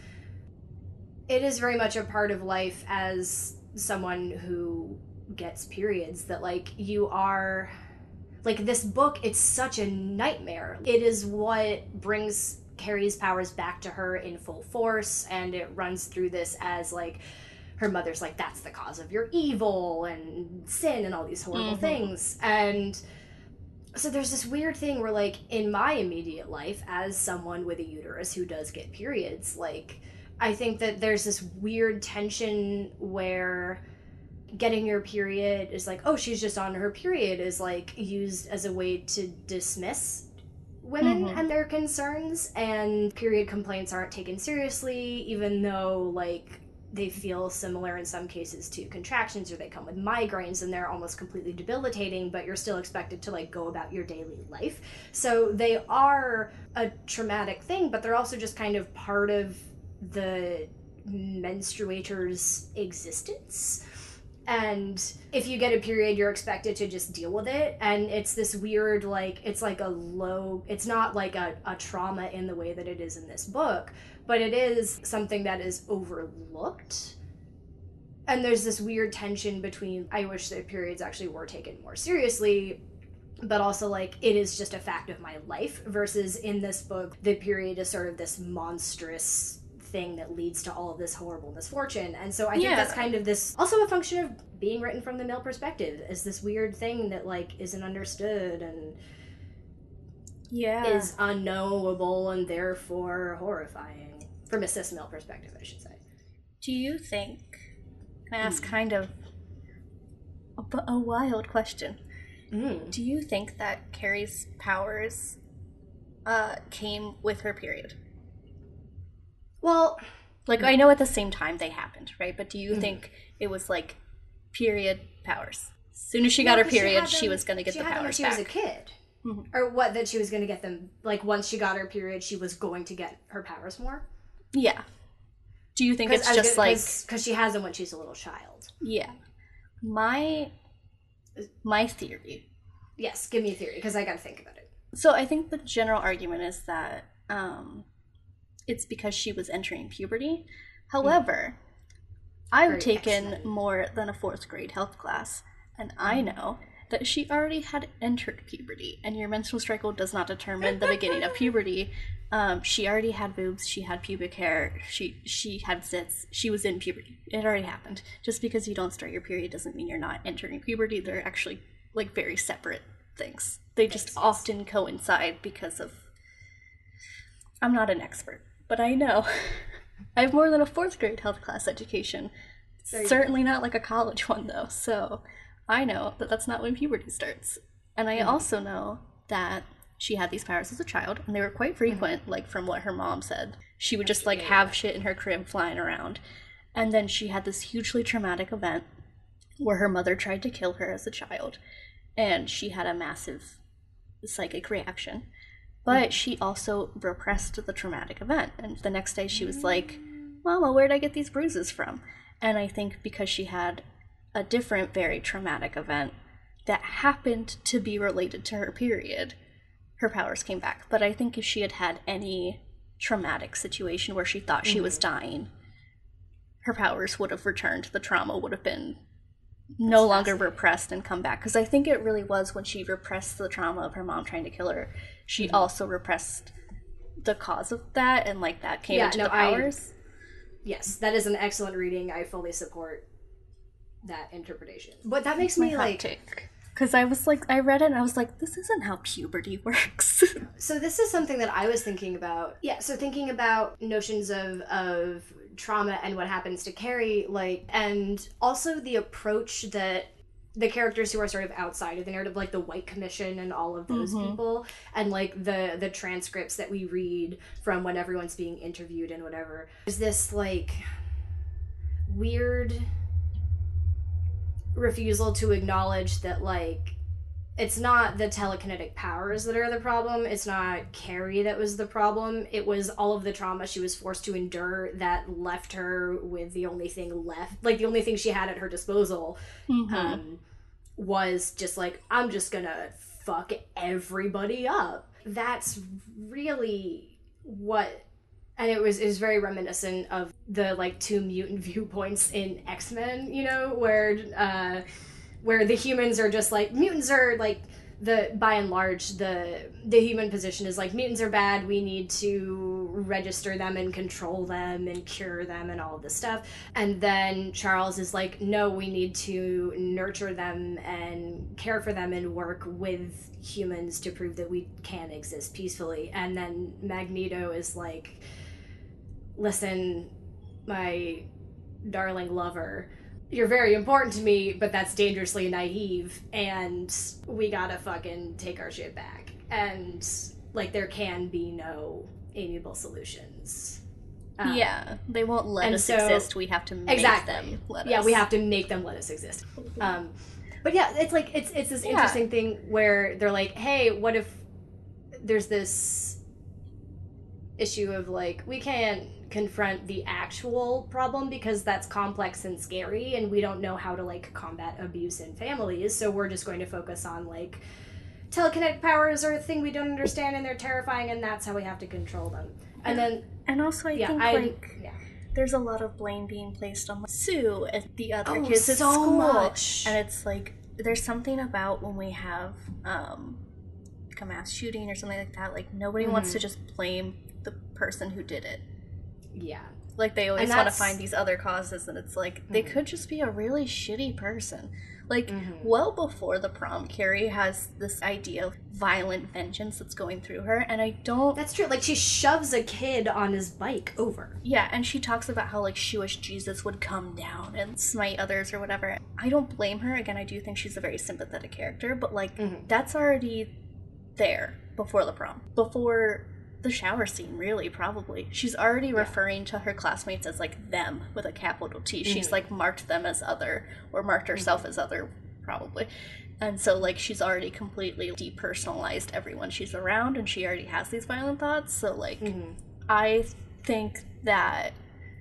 It is very much a part of life as someone who gets periods, that, like, you are... Like, this book, it's such a nightmare. It is what brings Carrie's powers back to her in full force, and it runs through this as, like, her mother's like, that's the cause of your evil and sin and all these horrible Mhm. things. And so there's this weird thing where, like, in my immediate life, as someone with a uterus who does get periods, like, I think that there's this weird tension where getting your period is like, oh, she's just on her period, is like used as a way to dismiss women Mhm. and their concerns, and period complaints aren't taken seriously, even though like they feel similar in some cases to contractions, or they come with migraines and they're almost completely debilitating, but you're still expected to like go about your daily life. So they are a traumatic thing, but they're also just kind of part of the menstruator's existence. And if you get a period, you're expected to just deal with it. And it's this weird, like, it's like a low, it's not like a, a trauma in the way that it is in this book, but it is something that is overlooked. And there's this weird tension between, I wish that periods actually were taken more seriously, but also like, it is just a fact of my life, versus in this book, the period is sort of this monstrous thing that leads to all of this horrible misfortune. And so I think Yeah. that's kind of this, also a function of being written from the male perspective, is this weird thing that like isn't understood and Yeah. is unknowable and therefore horrifying from a cis male perspective, I should say. Do you think, can I ask Mm. kind of a, bu- a wild question, Mm. do you think that Carrie's powers uh, came with her period? Well, Like, I know at the same time they happened, right? But do you Mhm. think it was like period powers? As soon as she no, got her 'cause period, had she, them- was going to get she the had them when powers she back. was a kid. Mm-hmm. Or what, that she was going to get them, like, once she got her period, she was going to get her powers more? Yeah. Do you think it's just gonna, like... Because she has them when she's a little child. Yeah. My... My theory. Yes, give me a theory, because I got to think about it. So I think the general argument is that um, it's because she was entering puberty. However, mm. I've Very taken excellent. more than a fourth grade health class, and I know that she already had entered puberty, and your menstrual cycle does not determine the beginning of puberty. Um, she already had boobs, she had pubic hair, she she had zits, she was in puberty. It already happened. Just because you don't start your period doesn't mean you're not entering puberty. They're actually, like, very separate things. They just often coincide because of... I'm not an expert, but I know. I have more than a fourth grade health class education. Certainly not like a college one, though, so... I know that that's not when puberty starts. And I mm-hmm. also know that she had these powers as a child, and they were quite frequent, mm-hmm. like from what her mom said. She would just like have shit in her crib flying around. And then she had this hugely traumatic event where her mother tried to kill her as a child, and she had a massive psychic reaction. But mm-hmm. she also repressed the traumatic event, and the next day she was like, Mama, where'd I get these bruises from? And I think because she had a different very traumatic event that happened to be related to her period, her powers came back. But I think if she had had any traumatic situation where she thought mm-hmm. she was dying, her powers would have returned. The trauma would have been no That's longer repressed and come back. Because I think it really was when she repressed the trauma of her mom trying to kill her, she mm-hmm. also repressed the cause of that, and like that came yeah, into no, the powers. I, yes, that is an excellent reading. I fully support that interpretation. But that makes me like, because I was like, I read it and I was like, this isn't how puberty works. So this is something that I was thinking about. Yeah, so thinking about notions of of trauma and what happens to Carrie, like, and also the approach that the characters who are sort of outside of the narrative, like the White Commission and all of those mm-hmm. people, and like the the transcripts that we read from when everyone's being interviewed and whatever, is this like weird refusal to acknowledge that, like, it's not the telekinetic powers that are the problem. It's not Carrie that was the problem. It was all of the trauma she was forced to endure that left her with the only thing left, like the only thing she had at her disposal mm-hmm. um, was just like, I'm just gonna fuck everybody up. That's really what... And it was, it was very reminiscent of the, like, two mutant viewpoints in X-Men, you know, where uh, where the humans are just, like, mutants are, like, the, by and large, the the human position is, like, mutants are bad, we need to register them and control them and cure them and all of this stuff. And then Charles is like, no, we need to nurture them and care for them and work with humans to prove that we can exist peacefully. And then Magneto is like, listen, my darling lover, you're very important to me, but that's dangerously naive, and we gotta fucking take our shit back. And, like, there can be no amiable solutions. Um, yeah, they won't let us so, exist. We have to make exactly. them let yeah, us. we have to make them let us exist. Um, but yeah, it's like, it's, it's this yeah. interesting thing where they're like, hey, what if there's this issue of, like, we can't confront the actual problem because that's complex and scary, and we don't know how to, like, combat abuse in families, so we're just going to focus on, like, telekinetic powers are a thing we don't understand and they're terrifying, and that's how we have to control them. And then and also I yeah, think I, like yeah. there's a lot of blame being placed on, like, Sue and the other oh, kids so at school much. And it's like there's something about when we have um like a mass shooting or something like that, like nobody mm-hmm. wants to just blame the person who did it. Yeah. Like, they always want to find these other causes, and it's like, mm-hmm. they could just be a really shitty person. Like, mm-hmm. well before the prom, Carrie has this idea of violent vengeance that's going through her, and I don't... That's true. Like, she shoves a kid on his bike over. Yeah, and she talks about how, like, she wished Jesus would come down and smite others or whatever. I don't blame her. Again, I do think she's a very sympathetic character, but, like, mm-hmm. that's already there before the prom. Before... the shower scene, really, probably. She's already yeah. referring to her classmates as, like, them, with a capital T. Mm-hmm. She's, like, marked them as other, or marked herself mm-hmm. as other, probably. And so, like, she's already completely depersonalized everyone she's around, and she already has these violent thoughts. So, like, mm-hmm. I think that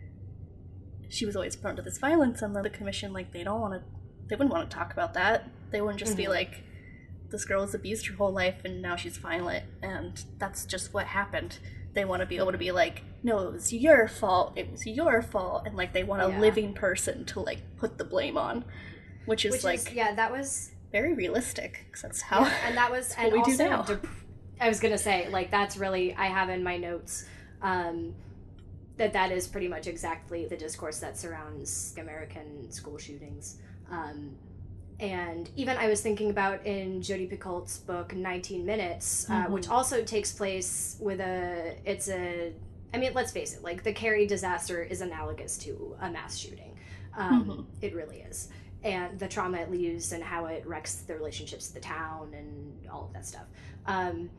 she was always prone to this violence, and then the commission, like, they don't want to, they wouldn't want to talk about that. They wouldn't just mm-hmm. be like, this girl was abused her whole life, and now she's violent, and that's just what happened. They want to be able to be like, no, it was your fault, it was your fault, and, like, they want a yeah. living person to, like, put the blame on, which is, which like... Is, yeah, that was... very realistic, because that's how yeah, and that was and what we also do now. De- I was gonna say, like, that's really, I have in my notes um, that that is pretty much exactly the discourse that surrounds American school shootings. Um, and even I was thinking about in Jodi Picoult's book nineteen minutes, uh, mm-hmm. which also takes place with a, it's a, I mean, let's face it, like, the Cary disaster is analogous to a mass shooting. Um, mm-hmm. It really is. And the trauma it leaves and how it wrecks the relationships of the town and all of that stuff. Um,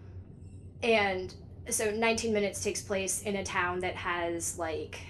and so nineteen minutes takes place in a town that has, like,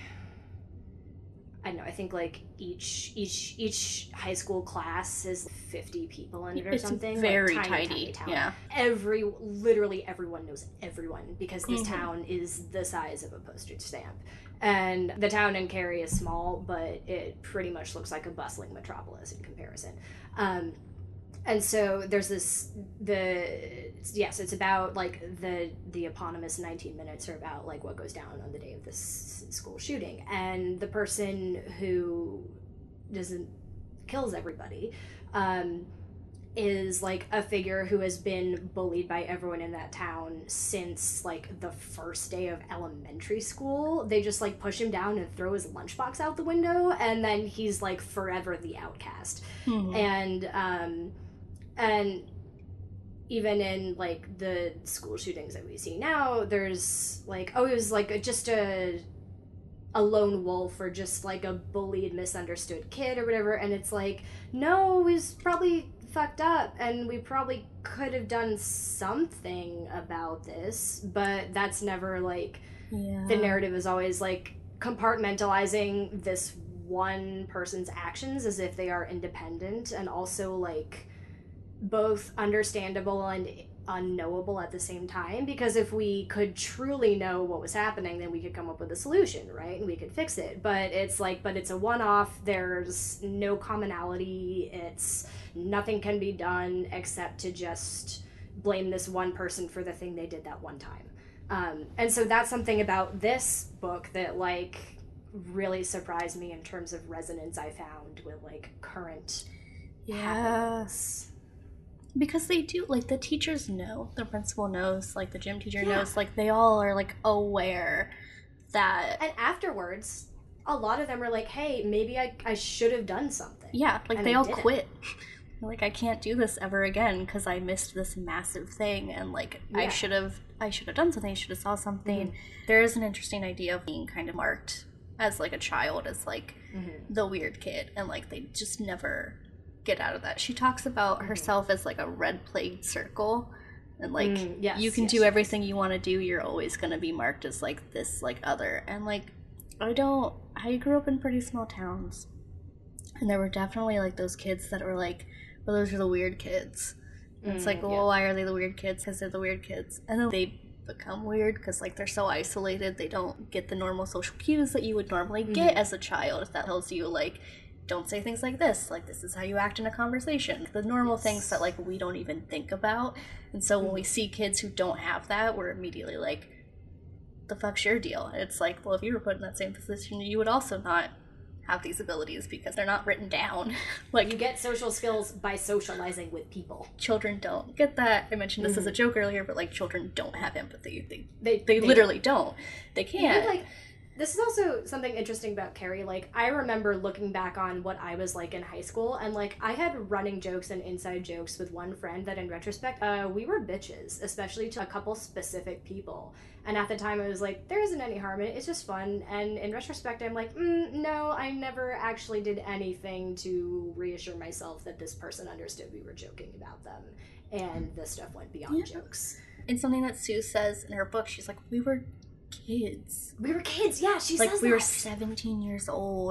I don't know, I think, like, each each each high school class is fifty people in it or it's something. It's very like, tiny, tiny, tiny town. Yeah. Every, literally everyone knows everyone because this mm-hmm. town is the size of a postage stamp. And the town in Cary is small, but it pretty much looks like a bustling metropolis in comparison. Um, and so there's this, the, yes, it's about, like, the the eponymous nineteen minutes are about, like, what goes down on the day of this school shooting. And the person who doesn't, kills everybody, um, is, like, a figure who has been bullied by everyone in that town since, like, the first day of elementary school. They just, like, push him down and throw his lunchbox out the window, and then he's, like, forever the outcast. Mm-hmm. And, um, and even in, like, the school shootings that we see now, there's, like, oh, it was, like, just a, a lone wolf or just, like, a bullied, misunderstood kid or whatever, and it's like, no, it was probably fucked up, and we probably could have done something about this, but that's never, like, yeah. the narrative is always, like, compartmentalizing this one person's actions as if they are independent and also, like, both understandable and unknowable at the same time, because if we could truly know what was happening, then we could come up with a solution, right? And we could fix it. But it's like, but it's a one-off, there's no commonality, it's nothing can be done except to just blame this one person for the thing they did that one time. Um, and so that's something about this book that, like, really surprised me in terms of resonance I found with, like, current yes. Because they do, like, the teachers know, the principal knows, like, the gym teacher yeah. knows, like, they all are, like, aware that... And afterwards, a lot of them are like, hey, maybe I, I should have done something. Yeah, like, and they I all didn't. quit. Like, I can't do this ever again because I missed this massive thing, and, like, yeah. I should have I should have done something, I should have saw something. Mm-hmm. There is an interesting idea of being kind of marked as, like, a child, as, like, mm-hmm. the weird kid, and, like, they just never... get out of that. She talks about herself as, like, a red plagued circle, and, like, mm, yes, you can yes, do everything yes. you want to do, you're always going to be marked as, like, this, like, other. And, like, I don't I grew up in pretty small towns, and there were definitely, like, those kids that were like, well, those are the weird kids, and mm, it's like, well, yeah. why are they the weird kids? Because they're the weird kids. And then they become weird because, like, they're so isolated, they don't get the normal social cues that you would normally get mm-hmm. as a child. That tells you, like, don't say things like this, like, this is how you act in a conversation. The normal yes. things that, like, we don't even think about. And so when we see kids who don't have that, we're immediately like, the fuck's your deal? And it's like, well, if you were put in that same position, you would also not have these abilities because they're not written down. Like, you get social skills by socializing with people. Children don't get that. I mentioned this mm-hmm. as a joke earlier, but, like, children don't have empathy. They they, they, they literally don't. They can't. Like, this is also something interesting about Cary. Like, I remember looking back on what I was like in high school, and, like, I had running jokes and inside jokes with one friend that, in retrospect, uh, we were bitches, especially to a couple specific people. And at the time, I was like, there isn't any harm in it, it's just fun. And in retrospect, I'm like, mm, no, I never actually did anything to reassure myself that this person understood we were joking about them. And this stuff went beyond yeah. jokes. And something that Sue says in her book, she's like, we were kids. We were kids, yeah, she like, says we that. were seventeen years old.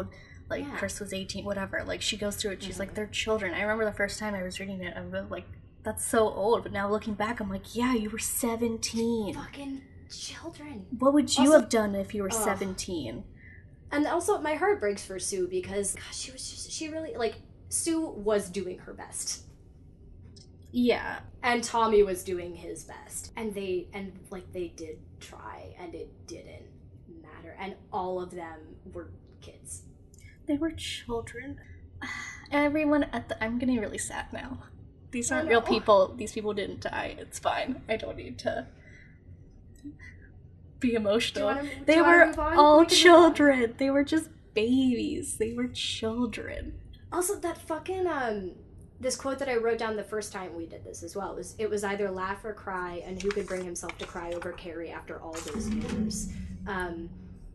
like Yeah. Chris was eighteen, whatever. Like she goes through it, she's mm-hmm. like, they're children. I remember the first time I was reading it, I was like, that's so old. But now looking back, I'm like, yeah, you were seventeen. Fucking children. What would you also, have done if you were ugh. seventeen? And also, my heart breaks for Sue because gosh, she was just, she really, like, Sue was doing her best. Yeah. And Tommy was doing his best. And they, and, like, they did try, and it didn't matter. And all of them were kids. They were children. Everyone at the, I'm getting really sad now. These aren't I real know. people. These people didn't die. It's fine. I don't need to be emotional. Do you wanna, they do you were move on? all We can children. They were just babies. They were children. Also, that fucking, um, this quote that I wrote down the first time we did this as well was, it was either laugh or cry, and who could bring himself to cry over Carrie after all those years? Um,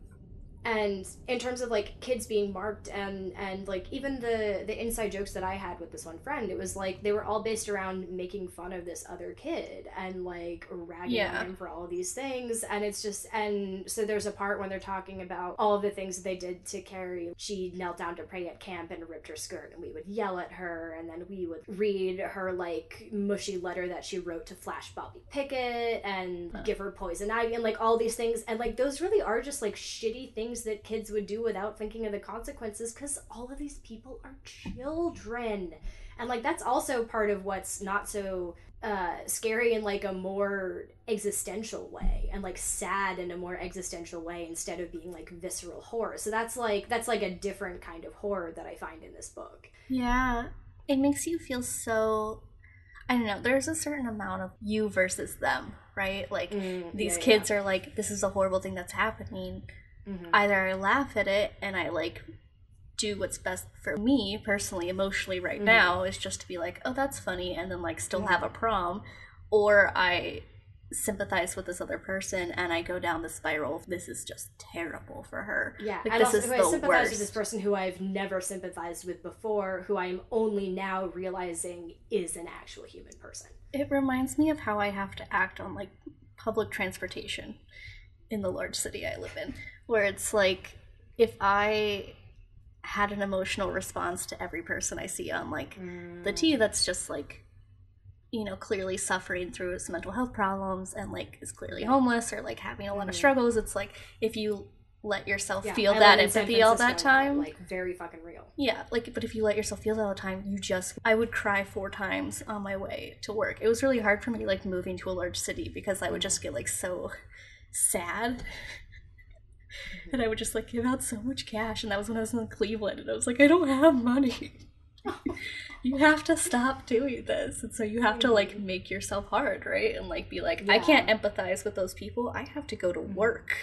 and in terms of, like, kids being marked and, and like, even the, the inside jokes that I had with this one friend, it was, like, they were all based around making fun of this other kid and, like, ragging Yeah. on him for all these things. And it's just, and so there's a part when they're talking about all of the things that they did to Carrie. She knelt down to pray at camp and ripped her skirt, and we would yell at her, and then we would read her, like, mushy letter that she wrote to Flash Bobby Pickett and Huh. give her poison ivy and, like, all these things. And, like, those really are just, like, shitty things that kids would do without thinking of the consequences, because all of these people are children. And, like, that's also part of what's not so uh scary in, like, a more existential way, and, like, sad in a more existential way, instead of being, like, visceral horror. So that's like that's like a different kind of horror that I find in this book. Yeah. It makes you feel so, I don't know, there's a certain amount of you versus them, right? Like, Mm, these yeah, kids are like, this is a horrible thing that's happening. Mm-hmm. Either I laugh at it and I, like, do what's best for me personally, emotionally right Mm-hmm. now, is just to be like, oh, that's funny, and then, like, still Mm-hmm. have a prom. Or I sympathize with this other person and I go down the spiral of, this is just terrible for her. Yeah, Like, and this also is who I the sympathize worst. with this person who I've never sympathized with before, who I am only now realizing is an actual human person. It reminds me of how I have to act on, like, public transportation in the large city I live in, where it's like, if I had an emotional response to every person I see on, like, Mm. the T that's just, like, you know, clearly suffering through some mental health problems and, like, is clearly homeless or, like, having a lot of Mhm. struggles, it's like, if you let yourself Yeah, feel I that live in San empathy all that Francisco now, time, like, very fucking real. yeah, like, but if you let yourself feel that all the time, you just, I would cry four times on my way to work. It was really hard for me, like, moving to a large city, because I would just get, like, so sad. And I would just, like, give out so much cash, and that was when I was in Cleveland, and I was like, I don't have money. You have to stop doing this. And so you have to, like, make yourself hard, right? And, like, be like, I Yeah. can't empathize with those people. I have to go to work.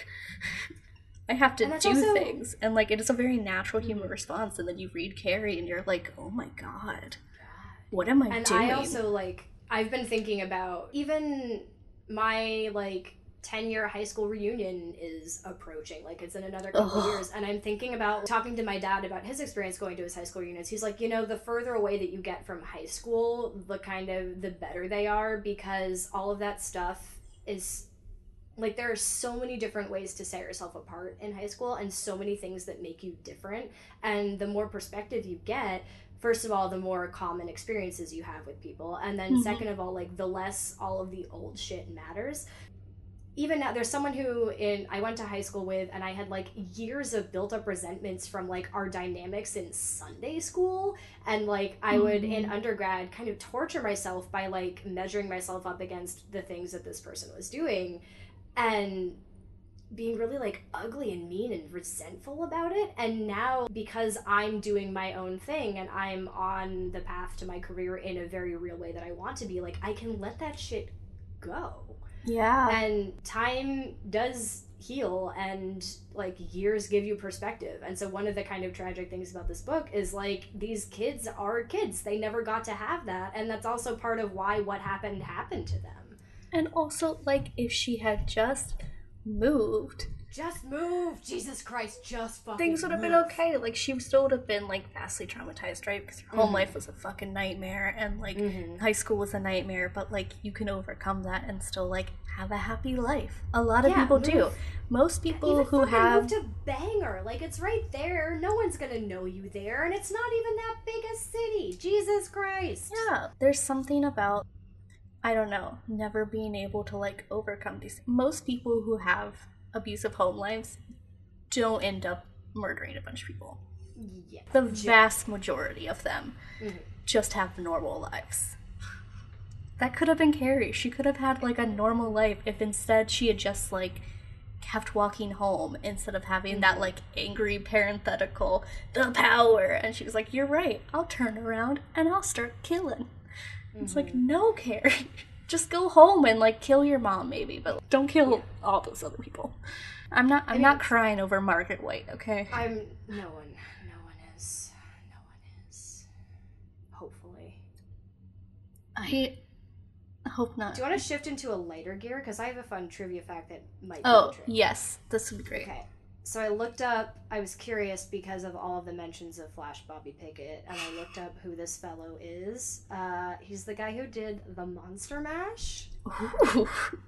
I have to And do that's also- things. And, like, it is a very natural human response. And then you read Carrie and you're like, oh my god, what am I And doing? I also, like, I've been thinking about, even my, like, ten-year high school reunion is approaching. Like, it's in another couple of Ugh. years. And I'm thinking about talking to my dad about his experience going to his high school reunions. He's like, you know, the further away that you get from high school, the kind of, the better they are, because all of that stuff is, like, there are so many different ways to set yourself apart in high school, and so many things that make you different. And the more perspective you get, first of all, the more common experiences you have with people. And then Mhm. second of all, like, the less all of the old shit matters. Even now, there's someone who in I went to high school with, and I had, like, years of built up resentments from, like, our dynamics in Sunday school. And, like, I would in Mhm. undergrad kind of torture myself by, like, measuring myself up against the things that this person was doing, and being really, like, ugly and mean and resentful about it. And now, because I'm doing my own thing and I'm on the path to my career in a very real way that I want to be, like, I can let that shit go. Yeah. And time does heal, and, like, years give you perspective. And so one of the kind of tragic things about this book is, like, these kids are kids. They never got to have that. And that's also part of why what happened happened to them. And also, like, if she had just moved Just move! Jesus Christ, just fucking Things would have been move. okay. Like, she still would have been, like, vastly traumatized, right? Because her home Mm-hmm. life was a fucking nightmare, and, like, Mm-hmm. high school was a nightmare, but, like, you can overcome that and still, like, have a happy life. A lot of Yeah, people move. do. Most people Even who fucking have... move to Bangor. Like, it's right there. No one's gonna know you there, and it's not even that big a city. Jesus Christ. Yeah, there's something about, I don't know, never being able to, like, overcome these. Most people who have abusive home lives don't end up murdering a bunch of people. Yeah. The vast majority of them Mhm. just have normal lives. That could have been Carrie. She could have had, like, a normal life if instead she had just, like, kept walking home instead of having Mm-hmm. that, like, angry parenthetical, the power. And she was like, you're right, I'll turn around and I'll start killing. Mm-hmm. It's like, no, Carrie. Just go home and, like, kill your mom, maybe, but don't kill yeah. all those other people. I'm not I'm I mean, not crying over Margaret White, okay? I'm no one no one is. No one is. Hopefully. I hope not. Do you want to shift into a lighter gear? Because I have a fun trivia fact that might be Oh, true. yes. This would be great. Okay. So I looked up, I was curious because of all of the mentions of Flash Bobby Pickett, and I looked up who this fellow is. Uh, he's the guy who did the Monster Mash. Ooh.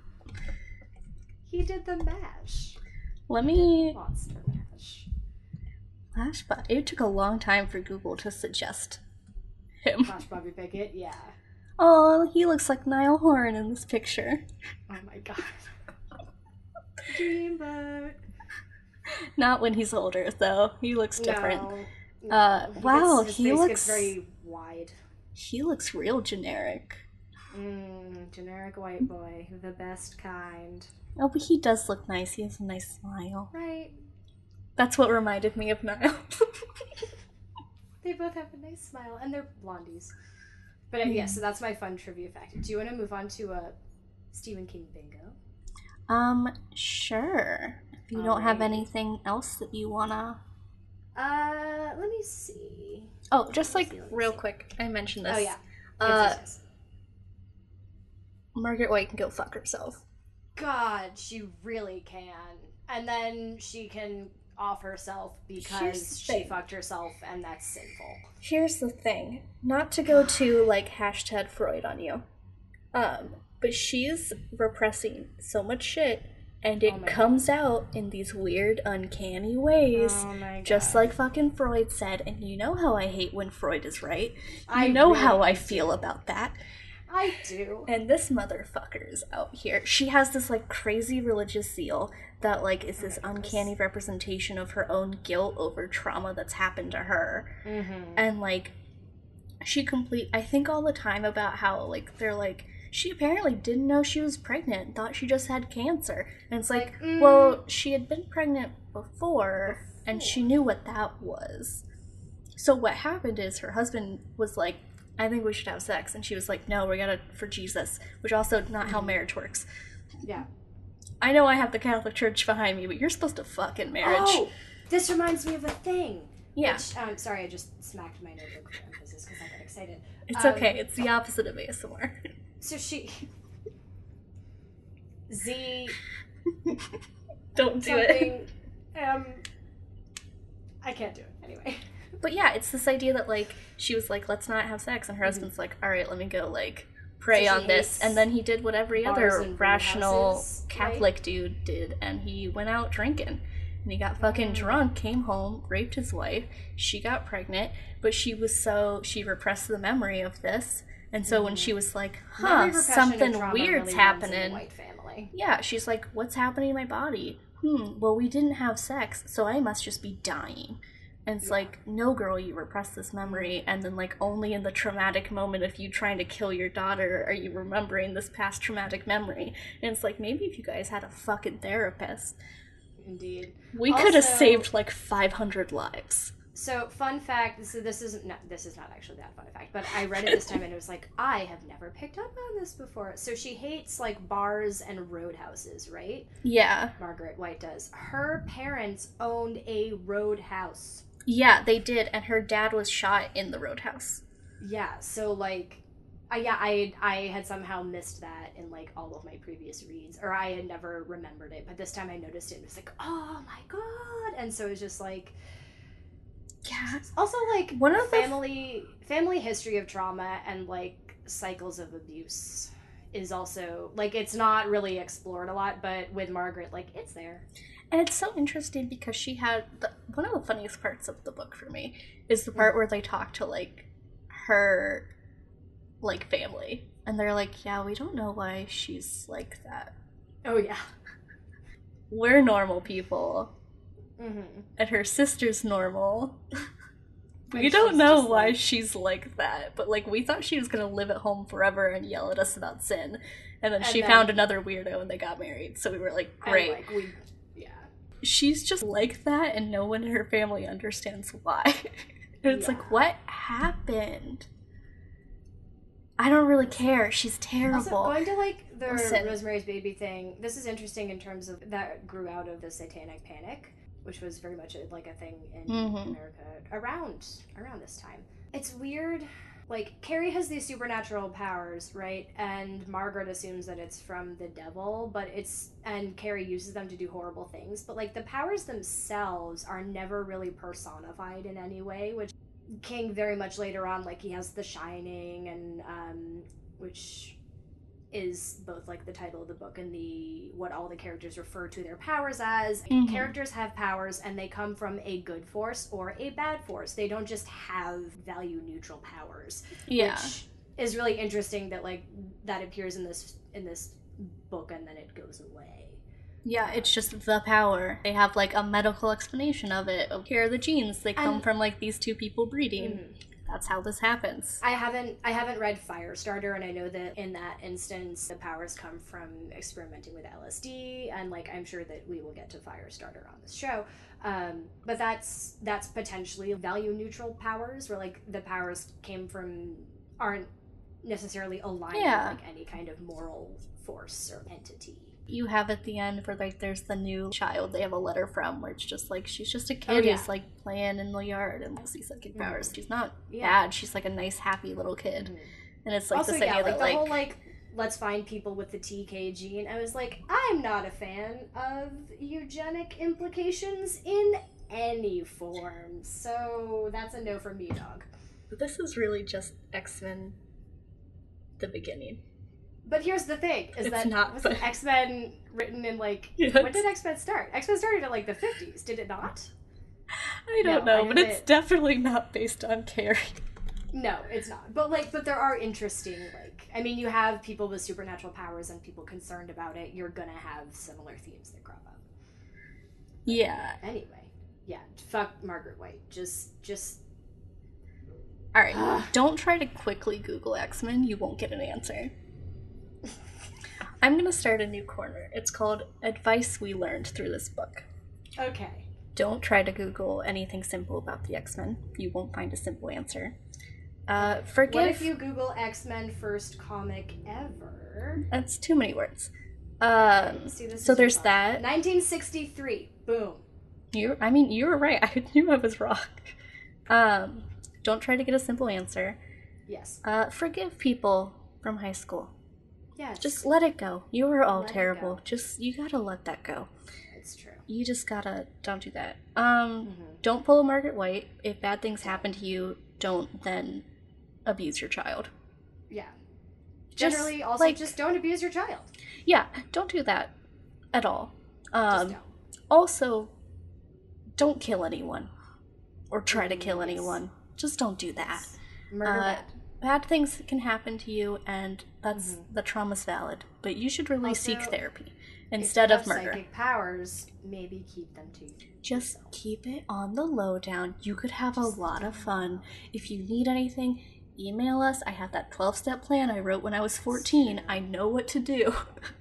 He did the Mash. Let me... Monster Mash. Flash Bobby. It took a long time for Google to suggest him. Flash Bobby Pickett, yeah. Oh, he looks like Niall Horan in this picture. Oh my god. Dreamboat. Not when he's older, though. He looks different. No, no. Uh, He wow, gets, his he face looks... gets very wide. He looks real generic. Mm, generic white boy. The best kind. Oh, but he does look nice. He has a nice smile. Right. That's what reminded me of Niall. They both have a nice smile, and they're blondies. But uh, yeah, so that's my fun trivia fact. Do you want to move on to a Stephen King bingo? Um, sure. If you don't have Alrighty. anything else that you wanna... Uh, let me see. Oh, just like, see, let me real see. quick, I mentioned this. Oh, yeah. Uh, Yes, yes, yes. Margaret White can go fuck herself. God, she really can. And then she can off herself Here's because the she thing. fucked herself, and that's sinful. Here's the thing. Not to go to, like, hashtag Freud on you. Um, but she's repressing so much shit, and it Oh my comes out in these weird, uncanny ways. Oh my God. Just like fucking Freud said, and you know how I hate when Freud is right. You I know really how I do. feel about that. I do. And this motherfucker is out here. She has this, like, crazy religious zeal that, like, is this uncanny representation of her own guilt over trauma that's happened to her. Mm-hmm. And, like, she complete... I think all the time about how, like, they're like, she apparently didn't know she was pregnant, thought she just had cancer. And it's like, Like, mm. well, she had been pregnant before, and Before. she knew what that was. So what happened is her husband was like, I think we should have sex. And she was like, no, we gotta, for Jesus. Which also not how marriage works. Yeah. I know I have the Catholic Church behind me, but you're supposed to fuck in marriage. Oh, this reminds me of a thing. Yeah. Which, um, sorry, I just smacked my notebook for emphasis because I got excited. It's Um, okay. It's the opposite of A S M R. So she... Z... Don't do it. something... Um... I can't do it. Anyway. But yeah, it's this idea that, like, she was like, let's not have sex. And her husband's like, all right, let me go, like, pray So she on this. hates And then he did what every bars other and rational roadhouses, Catholic dude did. And he went out drinking. And he got fucking Mm. drunk, came home, raped his wife. She got pregnant. But she was so, she repressed the memory of this. And so when she was like, Memory huh, repression and something trauma weird's really runs in the happening. White family. Yeah, she's like, what's happening in my body? Hmm, well, we didn't have sex, so I must just be dying. And it's Yeah. like, no, girl, you repress this memory, and then, like, only in the traumatic moment of you trying to kill your daughter are you remembering this past traumatic memory. And it's like, maybe if you guys had a fucking therapist, Indeed. we could have Also- saved, like, five hundred lives. So, fun fact. This is this is not this is not actually that fun fact, but I read it this time and it was like I have never picked up on this before. So she hates like bars and roadhouses, right? Yeah. Margaret White does. Her parents owned a roadhouse. Yeah, they did, and her dad was shot in the roadhouse. Yeah. So like, Uh, yeah, I I had somehow missed that in like all of my previous reads, or I had never remembered it. But this time I noticed it and it was like, oh my god! And so it was just like, Yeah. also like One of the family family history of trauma and like cycles of abuse is also like it's not really explored a lot, but with Margaret, like it's there. And it's so interesting because she had the, one of the funniest parts of the book for me is the part mm. where they talk to like her like family and they're like, yeah, we don't know why she's like that. Oh yeah, we're normal people, mm-hmm. and her sister's normal. We don't know why like... she's like that, but like we thought she was gonna live at home forever and yell at us about sin, and then and she then... found another weirdo and they got married. So we were like, great. Like, we... Yeah. She's just like that, and no one in her family understands why. And it's yeah. like, what happened? I don't really care. She's terrible. Also, going to like the Listen. Rosemary's Baby thing, this is interesting in terms of that grew out of the Satanic Panic, which was very much a, like a thing in mm-hmm. America around around this time. It's weird. Like, Carrie has these supernatural powers, right? And Margaret assumes that it's from the devil, but it's... And Carrie uses them to do horrible things. But, like, the powers themselves are never really personified in any way, which King very much later on, like, he has The Shining, and, um... which is both, like, the title of the book and the... what all the characters refer to their powers as. Mm-hmm. Characters have powers, and they come from a good force or a bad force. They don't just have value-neutral powers. Yeah. Which is really interesting that, like, that appears in this in this book and then it goes away. Yeah, it's just the power. They have, like, a medical explanation of it. Here are the genes. They come and, from, like, these two people breeding. Mm-hmm. That's how this happens. I haven't I haven't read Firestarter, and I know that in that instance the powers come from experimenting with L S D, and like I'm sure that we will get to Firestarter on this show. Um, but that's that's potentially value neutral powers, where like the powers came from aren't necessarily aligned yeah. with like any kind of moral force or entity. You have at the end where like there's the new child they have a letter from where it's just like she's just a kid oh, yeah. who's like playing in the yard and sees psychic mm-hmm. powers. She's not yeah. bad. She's like a nice happy little kid. Mm-hmm. And it's like also, this yeah, idea like that the like whole like let's find people with the T K gene. I was like, I'm not a fan of eugenic implications in any form. So that's a no from me, dog. This is really just X-Men the beginning. But here's the thing, is it's that not, was but... X-Men written in, like, yes. when did X-Men start? X-Men started in, like, the fifties, did it not? I don't no, know, I but it's it... definitely not based on Carrie. No, it's not. But, like, but there are interesting, like, I mean, you have people with supernatural powers and people concerned about it, you're gonna have similar themes that crop up. Yeah. Anyway, yeah, fuck Margaret White. Just, just... Alright, don't try to quickly Google X-Men, you won't get an answer. I'm going to start a new corner. It's called Advice We Learned Through This Book. Okay. Don't try to Google anything simple about the X-Men. You won't find a simple answer. Uh, forgive... What if you Google X-Men first comic ever? That's too many words. Um, See, this so there's that. nineteen sixty-three. Boom. You, I mean, you were right. I knew I was wrong. Um, don't try to get a simple answer. Yes. Uh, forgive people from high school. Yes. Just let it go. You were all let terrible. Just, you gotta let that go. It's true. You just gotta, don't do that. Um, mm-hmm. Don't pull a Margaret White. If bad things happen to you, don't then abuse your child. Yeah. Just, Generally, also, like, just don't abuse your child. Yeah, don't do that at all. Um, just don't. Also, don't kill anyone. Or try to kill yes. anyone. Just don't do that. Murder uh, bad. Bad things can happen to you, and that's mm-hmm. the trauma's valid. But you should really also, seek therapy instead if you of murder. Have psychic powers, maybe keep them to Just yourself. Keep it on the lowdown. You could have Just a lot of fun. If you need anything, email us. I have that twelve-step plan I wrote when I was fourteen. I know what to do.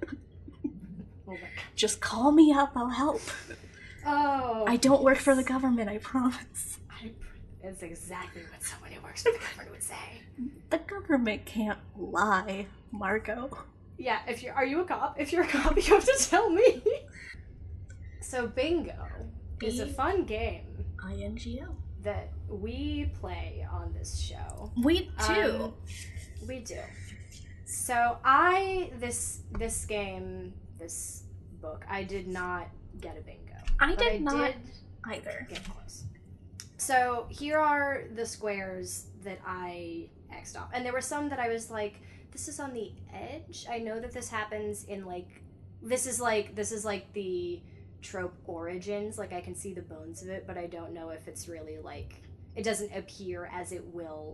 Oh Just call me up. I'll help. Oh. I don't work for the government. I promise. I, it's exactly what someone who works for the government would say. The government can't lie, Margot. Yeah, if you're, are you a cop? If you're a cop, you have to tell me. So bingo B- is a fun game. I N G O. that we play on this show. We do. Um, we do. So I this this game this book I did not get a bingo. I but did I not did either. get close. So here are the squares that I X'd off, and there were some that I was like, this is on the edge. I know that this happens in like this is like this is like the trope origins. Like I can see the bones of it, but I don't know if it's really like it doesn't appear as it will.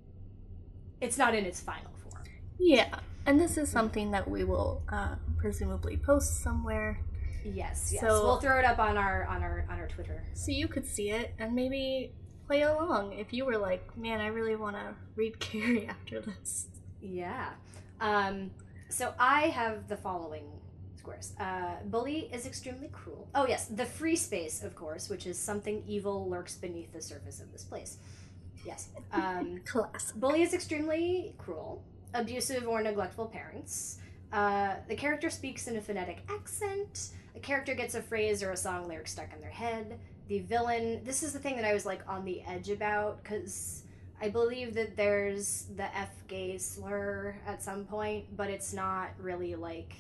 It's not in its final form. Yeah, and this is something that we will uh, presumably post somewhere, Yes, yes. So- we'll throw it up on our on our on our Twitter. so you could see it and maybe play along if you were like, man, I really want to read Carrie after this. Yeah. Um, so I have the following squares. Uh, Bully is extremely cruel. Oh yes, the free space, of course, which is something evil lurks beneath the surface of this place. Yes. Um, Class. Bully is extremely cruel, abusive or neglectful parents. Uh, the character speaks in a phonetic accent. A character gets a phrase or a song lyric stuck in their head. The villain, this is the thing that I was like on the edge about, because I believe that there's the F gay slur at some point, but it's not really like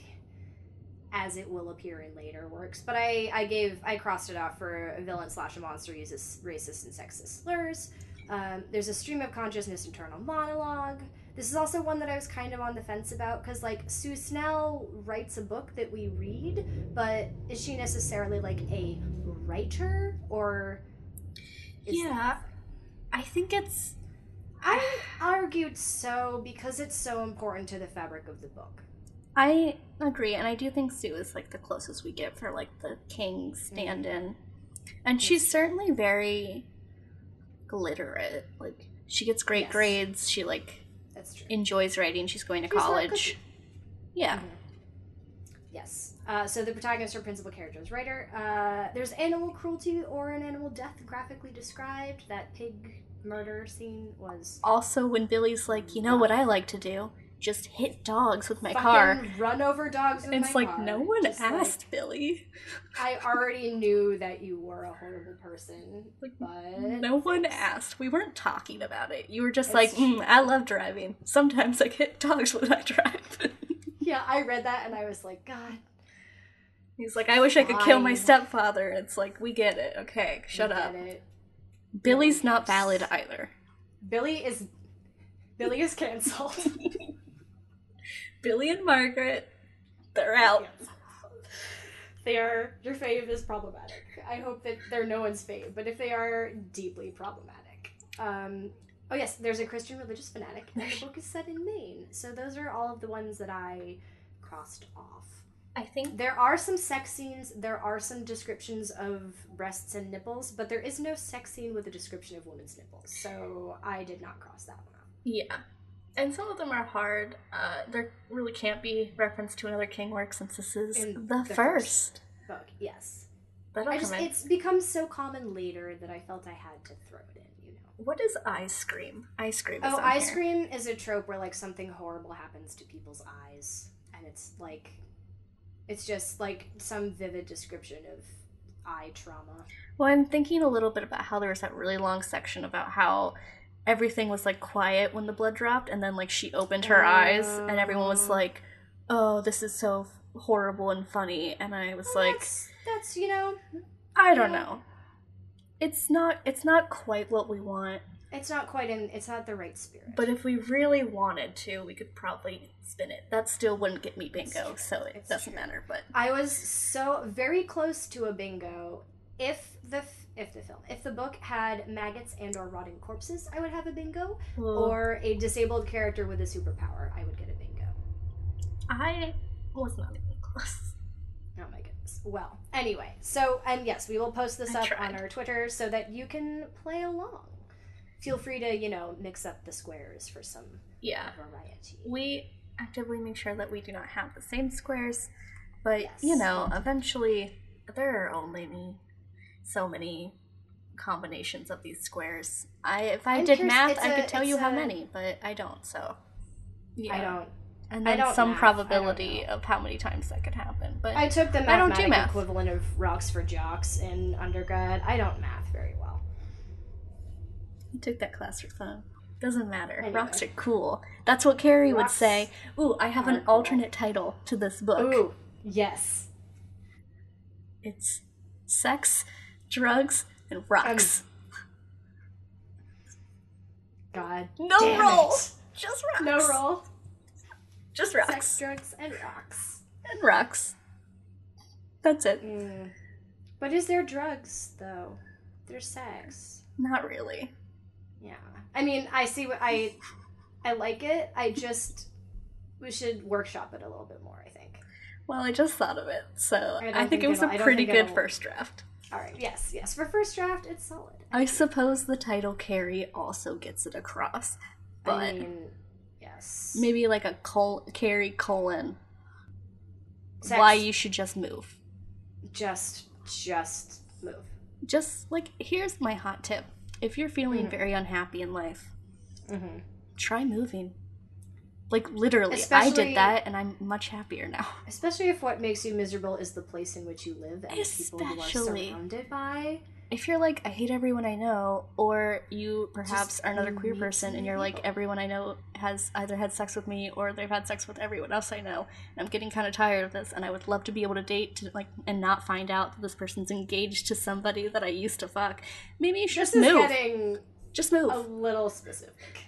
as it will appear in later works. But I, I gave, I crossed it out for a villain slash a monster uses racist and sexist slurs. Um, there's a stream of consciousness internal monologue. This is also one that I was kind of on the fence about, because like Sue Snell writes a book that we read, but is she necessarily like a writer, or is Yeah, that... I think it's. I argued so, because it's so important to the fabric of the book. I agree, and I do think Sue is like the closest we get for like the king stand-in, and she's certainly very literate. Like she gets great Yes. grades. She like That's true. enjoys writing. She's going to She's not college. cookie. Yeah. Mhm. Yes. Uh, so the protagonist or principal character is writer. Uh, there's animal cruelty or an animal death graphically described. That pig murder scene was Also, when Billy's like, you know what I like to do? Just hit dogs with my fucking car. run over dogs with It's my like, car. no one Just, like, asked Billy. I already knew that you were a horrible person, Like, but No one asked. We weren't talking about it. You were just It's like, mm, true. I love driving. Sometimes I hit dogs when I drive. Yeah, I read that and I was like, God, He's like, I wish I could kill my Fine. stepfather. It's like, we get it. Okay, shut we up. get it. Billy's No one not cares. valid either. Billy is Billy is canceled. Billy and Margaret, they're out. Yes. They are, your fave is problematic. I hope that they're no one's fave, but if they are, deeply problematic. Um, oh yes, there's a Christian religious fanatic, and the book is set in Maine. So those are all of the ones that I crossed off. I think There are some sex scenes, there are some descriptions of breasts and nipples, but there is no sex scene with a description of women's nipples, so I did not cross that one off. yeah. And some of them are hard. Uh, there really can't be reference to another King work since this is In the, the first. Book, yes. That'll I just, come in. it's become so common later that I felt I had to throw it in, you know. What is ice cream? Ice cream is Oh, on ice here. cream is a trope where like something horrible happens to people's eyes, and it's like, it's just like some vivid description of eye trauma. Well, I'm thinking a little bit about how there was that really long section about how everything was like quiet when the blood dropped, and then like she opened her eyes, and everyone was Oh. like, "Oh, this is so horrible and funny," and I was Well, like, that's, that's you know, "I don't yeah. know. It's not. It's not quite what we want." it's not quite in, it's not the right spirit. But if we really wanted to, we could probably spin it. That still wouldn't get me bingo, so it It's doesn't true. matter. But I was so very close to a bingo. If the f- if the film, if the book had maggots and or rotting corpses, I would have a bingo. Or a disabled character with a superpower, I would get a bingo. I was not even close. Oh my goodness. Well, anyway, so, and yes, we will post this I up tried. on our Twitter so that you can play along. Feel free to, you know, mix up the squares for some Yeah, variety. we actively make sure that we do not have the same squares, but Yes. you know, eventually there are only so many combinations of these squares. I if I I'm did curious, math, it's I a- could tell you it's how a- many, but I don't. So yeah, I don't. and I then don't some math, I don't probability know. of how many times that could happen. But I took the I don't do mathematic math. equivalent of rocks for jocks in undergrad. I don't math very well. You took that class for fun. Doesn't matter. Anyway. Rocks are cool. That's what Carrie would Rocks say. Ooh, I have are an cool. alternate title to this book. Ooh, yes. It's Sex, Drugs, and Rocks. God. no damn roll! it. Just rocks. No roll. Just rocks. Sex, drugs, and rocks. And rocks. That's it. Mm. But is there drugs, though? There's sex. Not really. Yeah. I mean, I see what I... I like it. I just... We should workshop it a little bit more, I think. Well, I just thought of it, so I I, don't think think it was a it'll- I don't pretty think good it'll- first draft. All right. Yes, yes. For first draft, it's solid. I suppose the title Carrie also gets it across, but I mean, yes. maybe like a col- Carrie colon Sex. why you should just move. Just, just move. Just like, here's my hot tip. If you're feeling Mhm. very unhappy in life, Mm-hmm. try moving. Like, literally, I Especially- did that and I'm much happier now. Especially if what makes you miserable is the place in which you live and the people you are Especially. surrounded by. If you're like, I hate everyone I know, or you perhaps Just are another queer meet person and new you're like, people. everyone I know has either had sex with me or they've had sex with everyone else I know, and I'm getting kind of tired of this, and I would love to be able to date to like and not find out that this person's engaged to somebody that I used to fuck. Maybe you should This just is move. getting Just move. a little specific.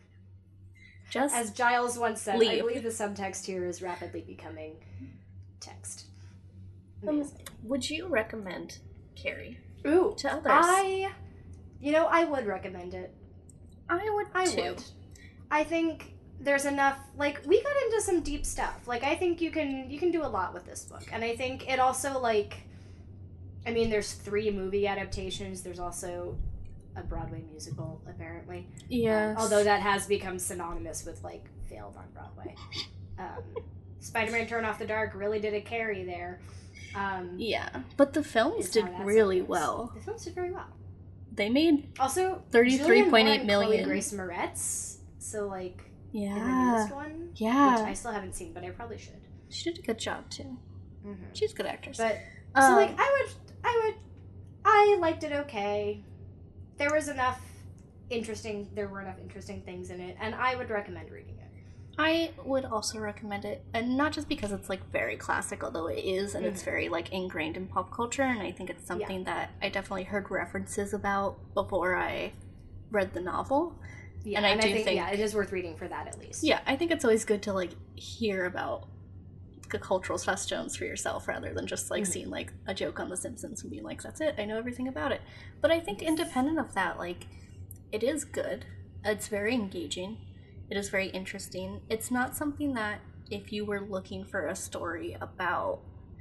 just As Giles once said, I leave. believe the subtext here is rapidly becoming text. Um, Amazing. would you recommend Carrie Ooh, to others? I, you know, I would recommend it. I would I too. would. I think there's enough. Like, we got into some deep stuff. Like, I think you can you can do a lot with this book, and I think it also like. I mean, there's three movie adaptations. There's also a Broadway musical, apparently. Yes. Um, although that has become synonymous with like failed on Broadway. Um, Spider-Man: Turn Off the Dark really did a Carrie there. Um, Yeah, but the films is did how that really sounds. well. The films did very well. They made Also, thirty-three point eight Julianne Moore and million. Chloe Grace Moretz. So like in the Yeah, newest one, which yeah. I still haven't seen, but I probably should. She did a good job too. Mm-hmm. She's a good actress. But Um, so like I would, I would, I liked it okay. There was enough interesting. There were enough interesting things in it, and I would recommend reading it. I would also recommend it, and not just because it's like very classic, although it is, and it's Mhm. very like ingrained in pop culture, and I think it's something that I definitely heard references about before I read the novel. Yeah, And I do think- yeah, it is worth reading for that at least. Yeah, I think it's always good to like hear about the cultural touchstones for yourself rather than just like Mhm. seeing like a joke on The Simpsons and being like, that's it, I know everything about it. But I think independent of that, like, it is good. It's very engaging. It is very interesting. It's not something that if you were looking for a story about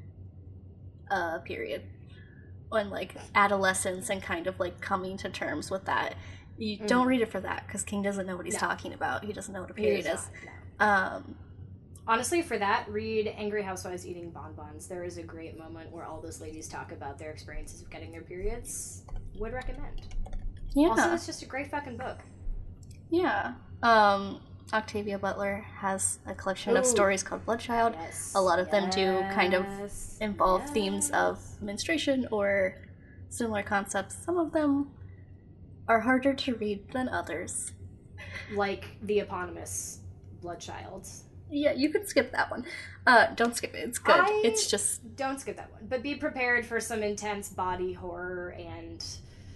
a period and like adolescence and kind of like coming to terms with that, you Mhm. don't read it for that because King doesn't know what he's No. talking about. He doesn't know what a It period is is. not, no. Um, Honestly, for that, read Angry Housewives Eating Bonbons. There is a great moment where all those ladies talk about their experiences of getting their periods. Would recommend. yeah, Also, it's just a great fucking book. yeah. Um, Octavia Butler has a collection of Ooh. stories called Bloodchild. Yes. A lot of them do kind of Yes. Involve Yes. themes of menstruation or similar concepts. Some of them are harder to read than others. like the eponymous Bloodchild. Yeah, you can skip that one. Uh, don't skip it. It's good. I- It's just Don't skip that one, but be prepared for some intense body horror and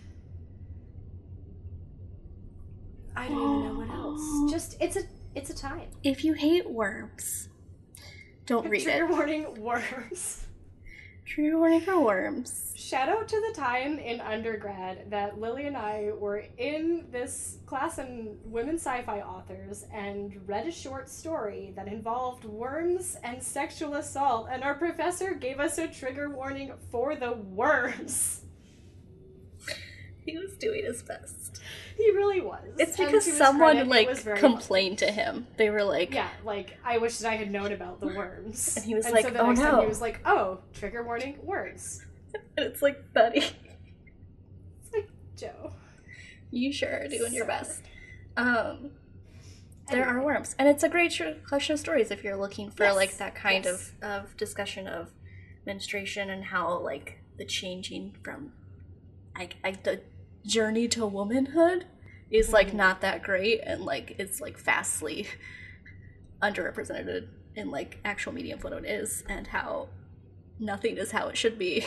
I don't even know what else. Just it's a it's a time. if you hate worms, don't read Trigger it. warning: worms. Trigger warning for worms. Shout out to the time in undergrad that Lily and I were in this class in women sci-fi authors and read a short story that involved worms and sexual assault, and our professor gave us a trigger warning for the worms. He was doing his best. He really was. It's And because to his someone credit, it like was very complained to him. They were like, Yeah, like, I wish that I had known about the worms. And he was and like, so the "Oh, next time no." he was like, oh, trigger warning, worms. and it's like, buddy, It's like, Joe. you sure are doing your So- best. Um, there are Anyway. worms, and it's a great sh- collection of stories if you're looking for Yes, like that kind yes. of of discussion of menstruation and how like the changing from like, like the journey to womanhood is like Mhm. not that great, and like it's like vastly underrepresented in like actual media of what it is, and how nothing is how it should be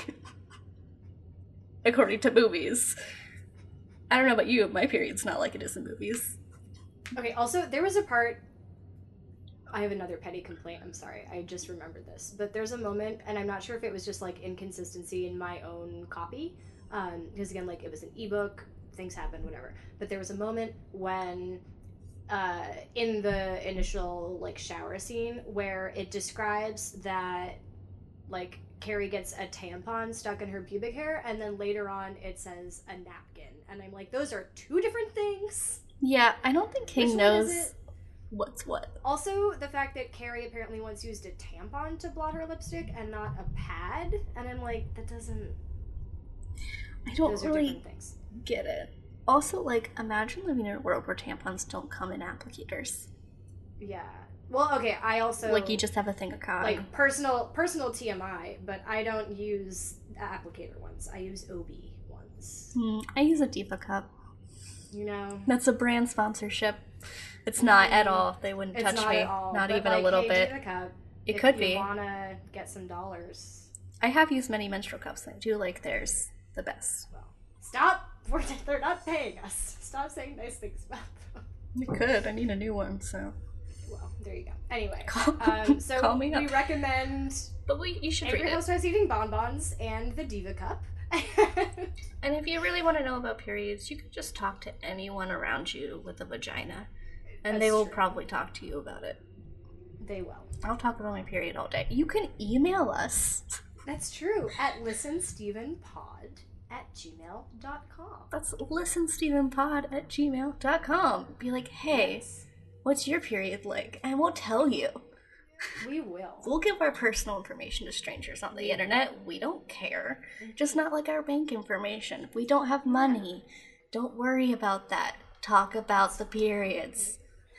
according to movies. I don't know about you, my period's not like it is in movies. Okay, also, there was a part. I have another petty complaint. I'm sorry. I just remembered this. But there's a moment, and I'm not sure if it was just like inconsistency in my own copy. Um, because again, like it was an ebook, things happen, whatever. But there was a moment when, uh, in the initial like shower scene, where it describes that, like, Carrie gets a tampon stuck in her pubic hair, and then later on it says a napkin. And I'm like, those are two different things. Yeah, I don't think King Which one is knows it? what's what. Also, the fact that Carrie apparently once used a tampon to blot her lipstick and not a pad, and I'm like, that doesn't. I don't Those are really different things. get it. Also, like, imagine living in a world where tampons don't come in applicators. Yeah. Well, okay. I also Like, you just have a thing of cotton. like personal personal T M I, but I don't use applicator ones. I use O B ones. Hmm, I use a Diva cup. You know. That's a brand sponsorship. It's not at all. They wouldn't It's touch not me. at all. Not but even like, a little hey, bit. Diva Cup, It if could you be. wanna get some dollars. I have used many menstrual cups. I do like theirs the best. Well, stop. We're, they're not paying us. Stop saying nice things about them. You could. I need a new one, so. Well, there you go. Anyway, Call, um, so call me we up. recommend But we, you should Angry read it. Housewives Eating Bonbons and the Diva Cup. And if you really want to know about periods, you can just talk to anyone around you with a vagina. And That's they will true. probably talk to you about it. They will. I'll talk about my period all day. You can email us. That's true. At listenstephenpod at gmail dot com. That's listenstephenpod at gmail dot com. Be like, hey, Yes, what's your period like? And we'll tell you. we will. We'll give our personal information to strangers on the internet. We don't care. Just not like our bank information. We don't have money. Don't worry about that. Talk about the periods.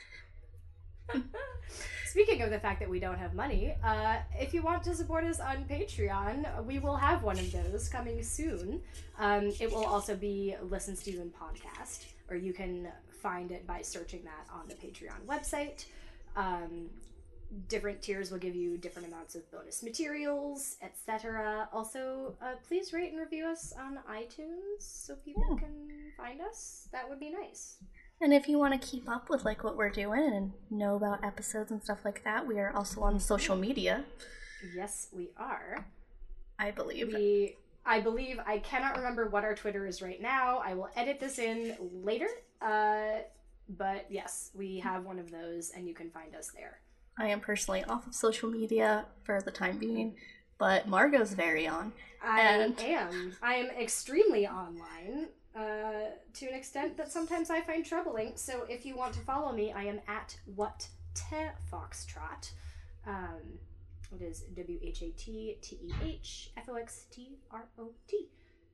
Speaking of the fact that we don't have money, uh, if you want to support us on Patreon, we will have one of those coming soon. Um, it will also be Listen Steven Podcast, or you can find it by searching that on the Patreon website. Um, different tiers will give you different amounts of bonus materials, et cetera. Also, uh, please rate and review us on iTunes so people Yeah. can find us. That would be nice. And if you want to keep up with like what we're doing and know about episodes and stuff like that, we are also on social media, Yes, we are. I believe. We, I believe, I cannot remember what our Twitter is right now. I will edit this in later. Uh, but yes, we have one of those, and you can find us there. I am personally off of social media for the time being, but Margot's very on. I And- am. I am extremely online, uh, to an extent that sometimes I find troubling. So if you want to follow me, I am at what te foxtrot. Um, it is W H A T T E H F O X T R O T.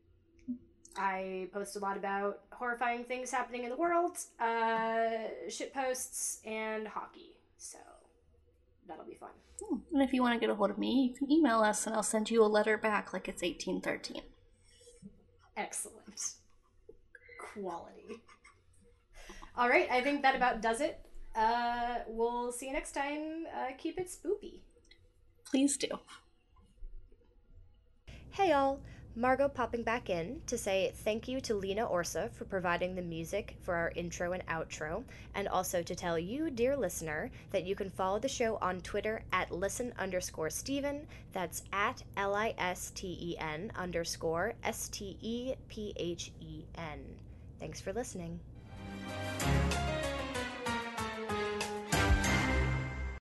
I post a lot about horrifying things happening in the world, uh, shit posts, and hockey. So that'll be fun. Hmm. And if you want to get a hold of me, you can email us and I'll send you a letter back like it's eighteen thirteen. Excellent. Quality. All right, I think that about does it. Uh, we'll see you next time. Uh, keep it spoopy. Please do. Hey y'all, Margot popping back in to say thank you to Lena Orsa for providing the music for our intro and outro, and also to tell you, dear listener, that you can follow the show on Twitter at listen underscore Steven. That's at L I S T E N underscore S T E P H E N. Thanks for listening.